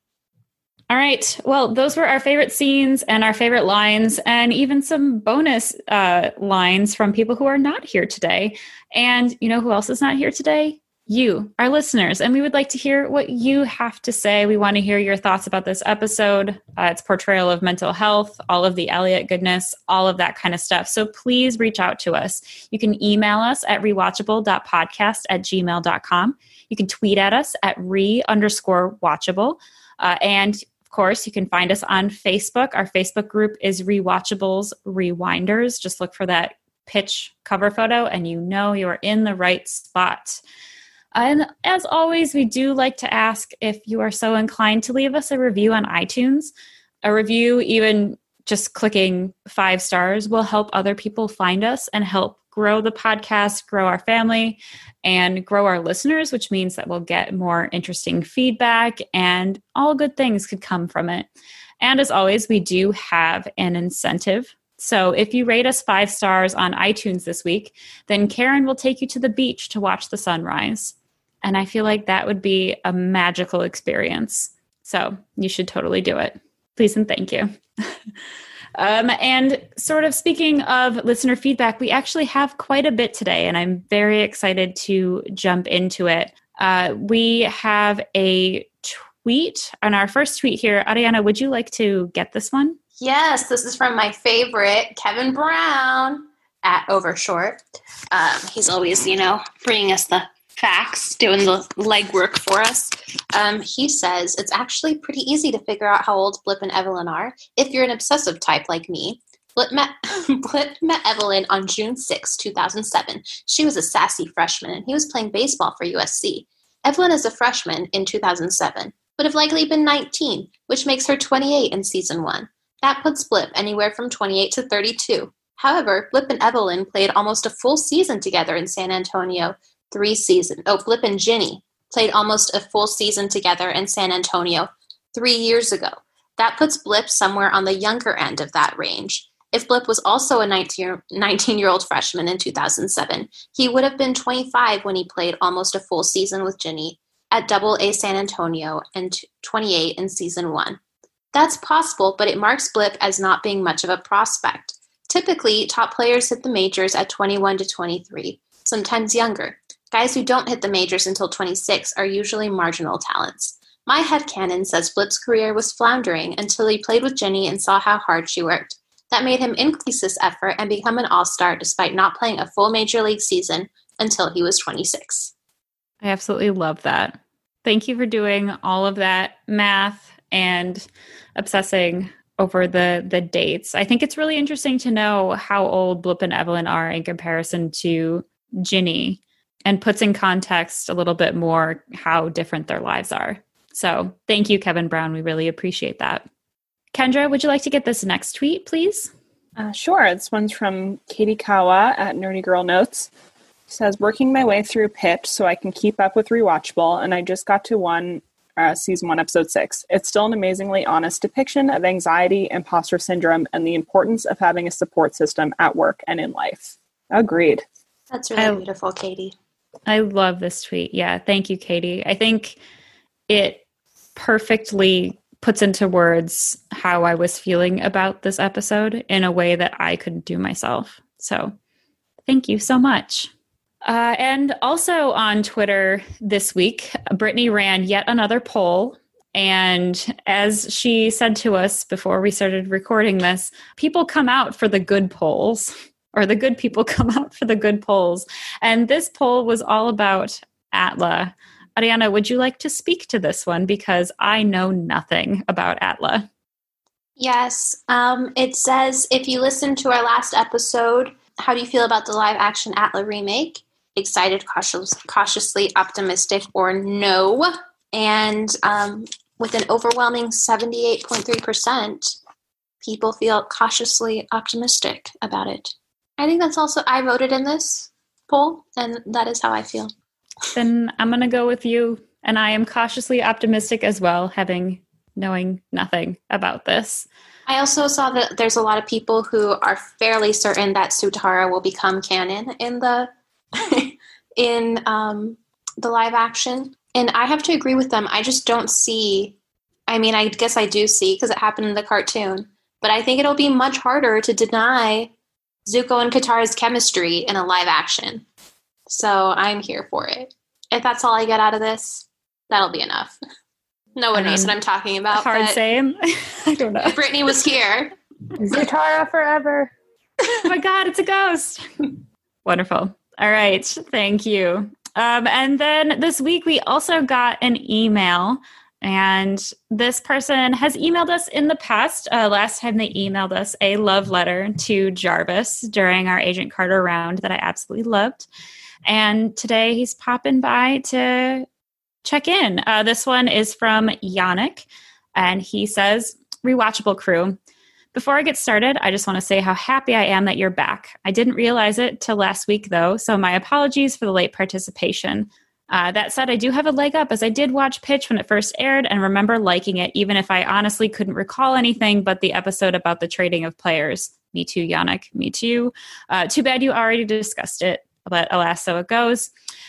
All right. Well, those were our favorite scenes and our favorite lines, and even some bonus uh, lines from people who are not here today. And you know who else is not here today? You, our listeners. And we would like to hear what you have to say. We want to hear your thoughts about this episode, uh, its portrayal of mental health, all of the Elliot goodness, all of that kind of stuff. So please reach out to us. You can email us at rewatchable.podcast at gmail dot com. You can tweet at us at re underscore watchable. Uh, and of course, you can find us on Facebook. Our Facebook group is Rewatchables Rewinders. Just look for that pitch cover photo and you know you are in the right spot. And as always, we do like to ask if you are so inclined to leave us a review on iTunes. A review, even just clicking five stars, will help other people find us and help grow the podcast, grow our family, and grow our listeners, which means that we'll get more interesting feedback and all good things could come from it. And as always, we do have an incentive. So if you rate us five stars on iTunes this week, then Karen will take you to the beach to watch the sunrise. And I feel like that would be a magical experience. So you should totally do it. Please and thank you. um, and sort of speaking of listener feedback, we actually have quite a bit today, and I'm very excited to jump into it. Uh, we have a tweet on our first tweet here. Ariana, would you like to get this one? Yes, this is from my favorite, Kevin Brown at Overshort. Um, he's always, you know, bringing us the facts, doing the legwork for us. Um, he says, it's actually pretty easy to figure out how old Blip and Evelyn are if you're an obsessive type like me. Blip met, Blip met Evelyn on June sixth, two thousand seven. She was a sassy freshman, and he was playing baseball for U S C. Evelyn is a freshman in two thousand seven, would have likely been nineteen, which makes her twenty-eight in season one. That puts Blip anywhere from twenty-eight to thirty-two. However, Blip and Evelyn played almost a full season together in San Antonio. Three seasons. Oh, Blip and Ginny played almost a full season together in San Antonio three years ago. That puts Blip somewhere on the younger end of that range. If Blip was also a nineteen-year-old freshman in two thousand seven, he would have been twenty-five when he played almost a full season with Ginny at Double A San Antonio and twenty-eight in season one. That's possible, but it marks Blip as not being much of a prospect. Typically, top players hit the majors at twenty-one to twenty-three, sometimes younger. Guys who don't hit the majors until twenty-six are usually marginal talents. My headcanon says Blip's career was floundering until he played with Ginny and saw how hard she worked. That made him increase his effort and become an all-star despite not playing a full major league season until he was twenty-six. I absolutely love that. Thank you for doing all of that math and obsessing over the the dates. I think it's really interesting to know how old Blip and Evelyn are in comparison to Ginny, and puts in context a little bit more how different their lives are. So thank you, Kevin Brown. We really appreciate that. Kendra, would you like to get this next tweet, please? Uh, sure. This one's from Katie Kawa at Nerdy Girl Notes. It says, working my way through Pitch so I can keep up with Rewatchable, and I just got to one, uh, season one, episode six. It's still an amazingly honest depiction of anxiety, imposter syndrome, and the importance of having a support system at work and in life. Agreed. That's really I, beautiful, Katie. I love this tweet. Yeah, thank you, Katie. I think it perfectly puts into words how I was feeling about this episode in a way that I couldn't do myself. So thank you so much. Uh, and also on Twitter this week, Brittany ran yet another poll. And as she said to us before we started recording this, people come out for the good polls. Or the good people come out for the good polls. And this poll was all about Atla. Ariana, would you like to speak to this one? Because I know nothing about Atla. Yes. Um, it says, if you listened to our last episode, how do you feel about the live action Atla remake? Excited, cautious, cautiously optimistic, or no? And um, with an overwhelming seventy-eight point three percent, people feel cautiously optimistic about it. I think that's also, I voted in this poll, and that is how I feel. Then I'm going to go with you, and I am cautiously optimistic as well, having knowing nothing about this. I also saw that there's a lot of people who are fairly certain that Sutahara will become canon in the in um, the live action. And I have to agree with them. I just don't see, I mean, I guess I do see because it happened in the cartoon, but I think it'll be much harder to deny Zuko and Katara's chemistry in a live action. So I'm here for it. If that's all I get out of this, that'll be enough. No one I knows mean, what I'm talking about. Hard same. I don't know. If Brittany was here. Zutara forever. Oh my God, it's a ghost. Wonderful. All right. Thank you. Um, and then this week we also got an email, and this person has emailed us in the past. Uh, last time they emailed us a love letter to Jarvis during our Agent Carter round that I absolutely loved. And today he's popping by to check in. Uh, this one is from Yannick, and he says, "Rewatchable crew. Before I get started, I just want to say how happy I am that you're back. I didn't realize it till last week, though, so my apologies for the late participation. Uh, that said, I do have a leg up, as I did watch Pitch when it first aired and remember liking it, even if I honestly couldn't recall anything but the episode about the trading of players. Me too, Yannick. Me too. Uh, too bad you already discussed it, but alas, so it goes.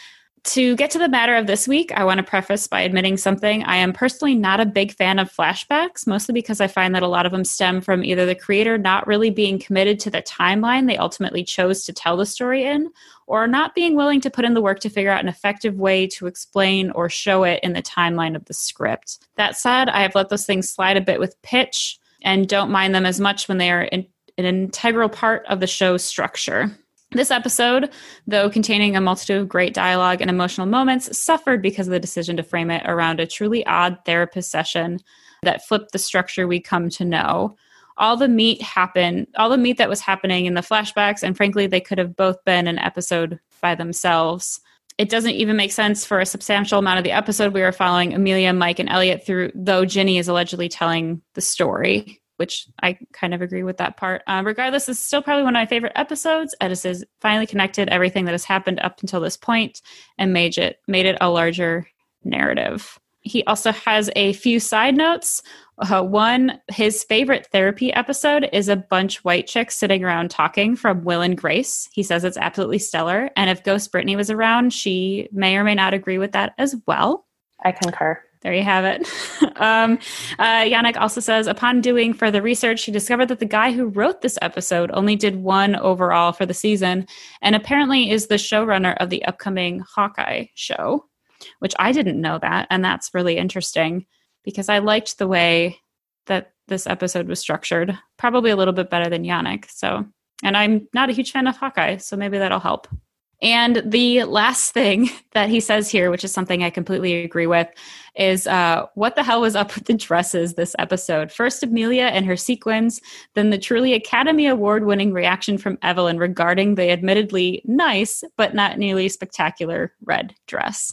To get to the matter of this week, I want to preface by admitting something. I am personally not a big fan of flashbacks, mostly because I find that a lot of them stem from either the creator not really being committed to the timeline they ultimately chose to tell the story in, or not being willing to put in the work to figure out an effective way to explain or show it in the timeline of the script. That said, I have let those things slide a bit with Pitch and don't mind them as much when they are in, an integral part of the show's structure. This episode, though containing a multitude of great dialogue and emotional moments, suffered because of the decision to frame it around a truly odd therapist session that flipped the structure we come to know. All the meat happened, all the meat that was happening in the flashbacks, and frankly, they could have both been an episode by themselves. It doesn't even make sense for a substantial amount of the episode we are following Amelia, Mike, and Elliot through, though Ginny is allegedly telling the story, which I kind of agree with that part. Uh, regardless, this is still probably one of my favorite episodes. Edis has finally connected everything that has happened up until this point and made it made it a larger narrative. He also has a few side notes. Uh, one, his favorite therapy episode is a bunch white chicks sitting around talking from Will and Grace. He says it's absolutely stellar. And if Ghost Brittany was around, she may or may not agree with that as well. I concur. There you have it. um, uh, Yannick also says, upon doing further research, he discovered that the guy who wrote this episode only did one overall for the season, and apparently is the showrunner of the upcoming Hawkeye show, which I didn't know that, and that's really interesting because I liked the way that this episode was structured, probably a little bit better than Yannick. So, and I'm not a huge fan of Hawkeye, so maybe that'll help. And the last thing that he says here, which is something I completely agree with, is uh, what the hell was up with the dresses this episode? First Amelia and her sequins, then the truly Academy Award-winning reaction from Evelyn regarding the admittedly nice, but not nearly spectacular red dress.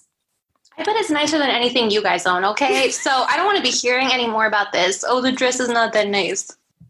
I bet it's nicer than anything you guys own, okay? So I don't want to be hearing any more about this. Oh, the dress is not that nice.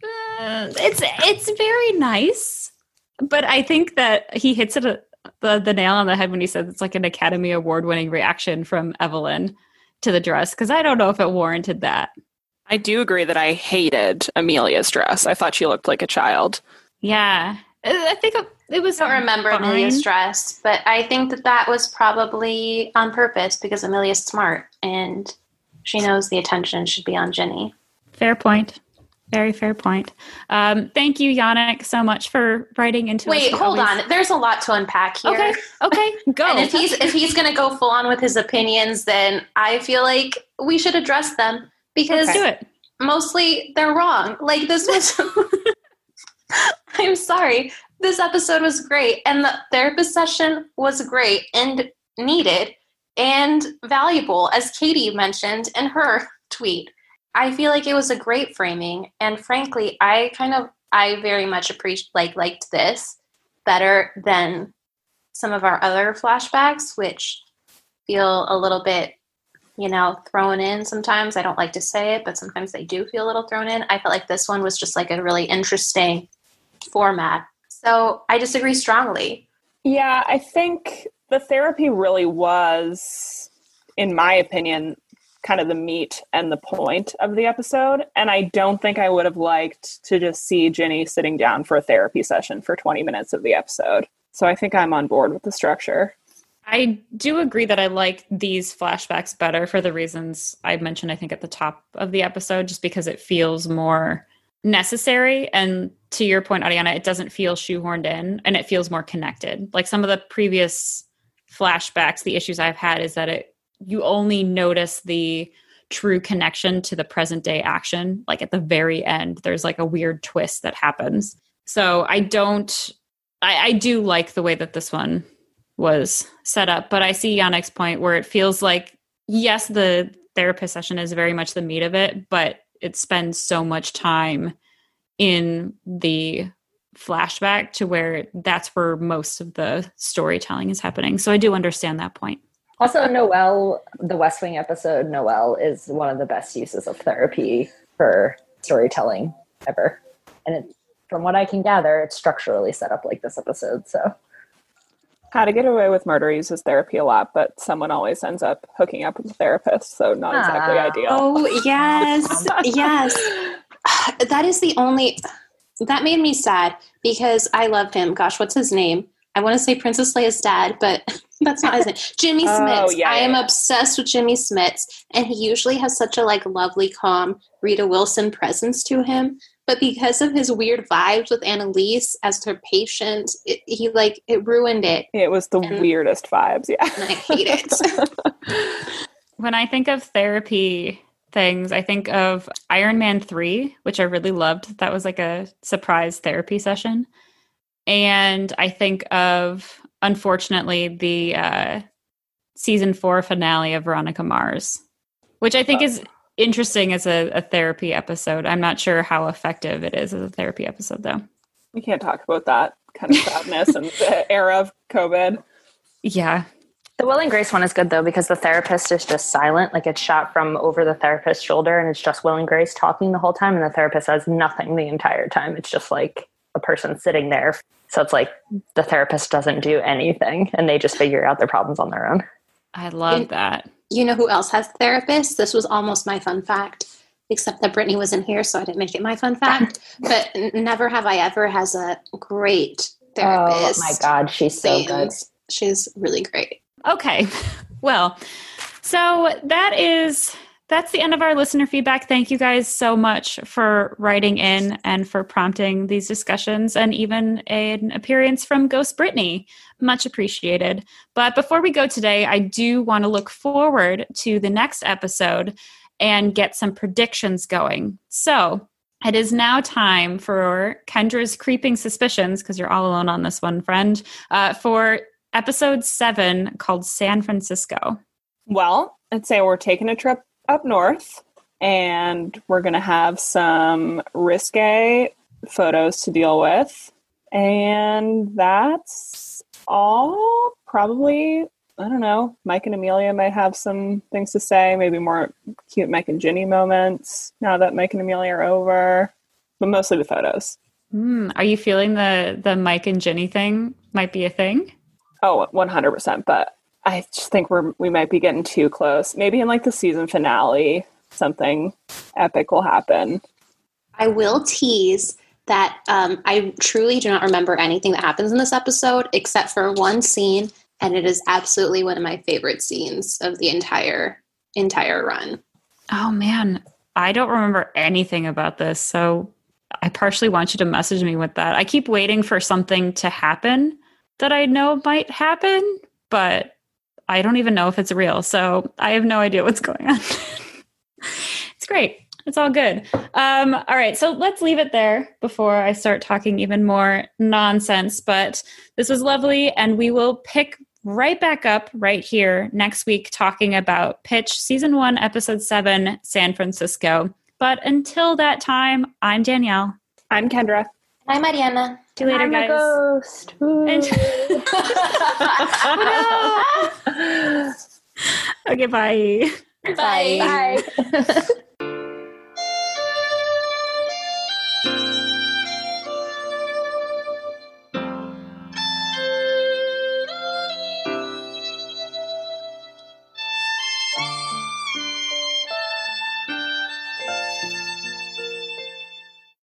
Uh, it's, it's very nice, but I think that he hits it a The, the nail on the head when he says it's like an Academy Award-winning reaction from Evelyn to the dress, because I don't know if it warranted that. I do agree that I hated Amelia's dress. I thought she looked like a child. Yeah. I think it was I don't remember fine. Amelia's dress, but I think that that was probably on purpose because Amelia's smart and she knows the attention should be on Ginny. Fair point. Very fair point. Um, thank you, Yannick, so much for writing into Wait, us. hold always... on. There's a lot to unpack here. Okay, okay, go. And if he's if he's going to go full on with his opinions, then I feel like we should address them because Let's do it. Mostly they're wrong. Like this was. I'm sorry. This episode was great, and the therapist session was great and needed and valuable, as Katie mentioned in her tweet. I feel like it was a great framing, and frankly, I kind of, I very much appreciate, like, liked this better than some of our other flashbacks, which feel a little bit you know, thrown in sometimes. I don't like to say it, but sometimes they do feel a little thrown in. I felt like this one was just like a really interesting format. So I disagree strongly. Yeah, I think the therapy really was, in my opinion, kind of the meat and the point of the episode. And I don't think I would have liked to just see Ginny sitting down for a therapy session for twenty minutes of the episode. So I think I'm on board with the structure. I do agree that I like these flashbacks better for the reasons I mentioned, I think, at the top of the episode, just because it feels more necessary. And to your point, Ariana, it doesn't feel shoehorned in and it feels more connected. Like some of the previous flashbacks, the issues I've had is that it you only notice the true connection to the present day action. Like at the very end, there's like a weird twist that happens. So I don't, I, I do like the way that this one was set up, but I see Yannick's point where it feels like, yes, the therapist session is very much the meat of it, but it spends so much time in the flashback to where that's where most of the storytelling is happening. So I do understand that point. Also, Noelle, the West Wing episode, Noelle is one of the best uses of therapy for storytelling ever. And it, from what I can gather, it's structurally set up like this episode. So, How to Get Away with Murder uses therapy a lot, but someone always ends up hooking up with a therapist, so not exactly Ah. ideal. Oh, yes. Yes. That is the only... That made me sad because I loved him. Gosh, what's his name? I want to say Princess Leia's dad, but that's not his name. Jimmy Oh, Smits. yeah, I yeah, am yeah. obsessed with Jimmy Smits, and he usually has such a like lovely, calm Rita Wilson presence to him. But because of his weird vibes with Annalise as her patient, it, he like it ruined it, It was the And- weirdest vibes, yeah. and I hate it. When I think of therapy things, I think of Iron Man three, which I really loved. That was like a surprise therapy session. And I think of, unfortunately, the uh, season four finale of Veronica Mars, which I think is interesting as a, a therapy episode. I'm not sure how effective it is as a therapy episode, though. We can't talk about that kind of sadness and the era of COVID. Yeah. the Will and Grace one is good though, because the therapist is just silent. Like it's shot from over the therapist's shoulder and it's just Will and Grace talking the whole time. And the therapist says nothing the entire time. It's just like a person sitting there. So it's like the therapist doesn't do anything and they just figure out their problems on their own. I love And- that. You know who else has therapists? This was almost my fun fact, except that Brittany wasn't here, so I didn't make it my fun fact. But n- Never Have I Ever has a great therapist. Oh my God, she's so good. Scenes. She's really great. Okay. Well, so that is that's the end of our listener feedback. Thank you guys so much for writing in and for prompting these discussions and even an appearance from Ghost Brittany. Much appreciated. But before we go today, I do want to look forward to the next episode and get some predictions going. So it is now time for Kendra's creeping suspicions, because you're all alone on this one, friend, uh, for episode seven called San Francisco. Well, I'd say we're taking a trip up north and we're going to have some risque photos to deal with. And that's all. Probably, I don't know, Mike and Amelia might have some things to say, maybe more cute Mike and Ginny moments now that Mike and Amelia are over, but mostly the photos. Hmm, are you feeling the the Mike and Ginny thing might be a thing? Oh, one hundred percent. But I just think we're we might be getting too close. Maybe in like the season finale, something epic will happen. I will tease that um, I truly do not remember anything that happens in this episode except for one scene, and it is absolutely one of my favorite scenes of the entire entire run. Oh man, I don't remember anything about this, so I partially want you to message me with that. I keep waiting for something to happen that I know might happen, but I don't even know if it's real, so I have no idea what's going on. It's great. It's all good. Um, all right, so let's leave it there before I start talking even more nonsense. But this was lovely, and we will pick right back up right here next week talking about Pitch Season one, Episode seven, San Francisco. But until that time, I'm Danielle. I'm Kendra. Hi, Mariana. See you later, I'm guys. a ghost. Ooh. And- okay, bye. Bye. Bye. Bye.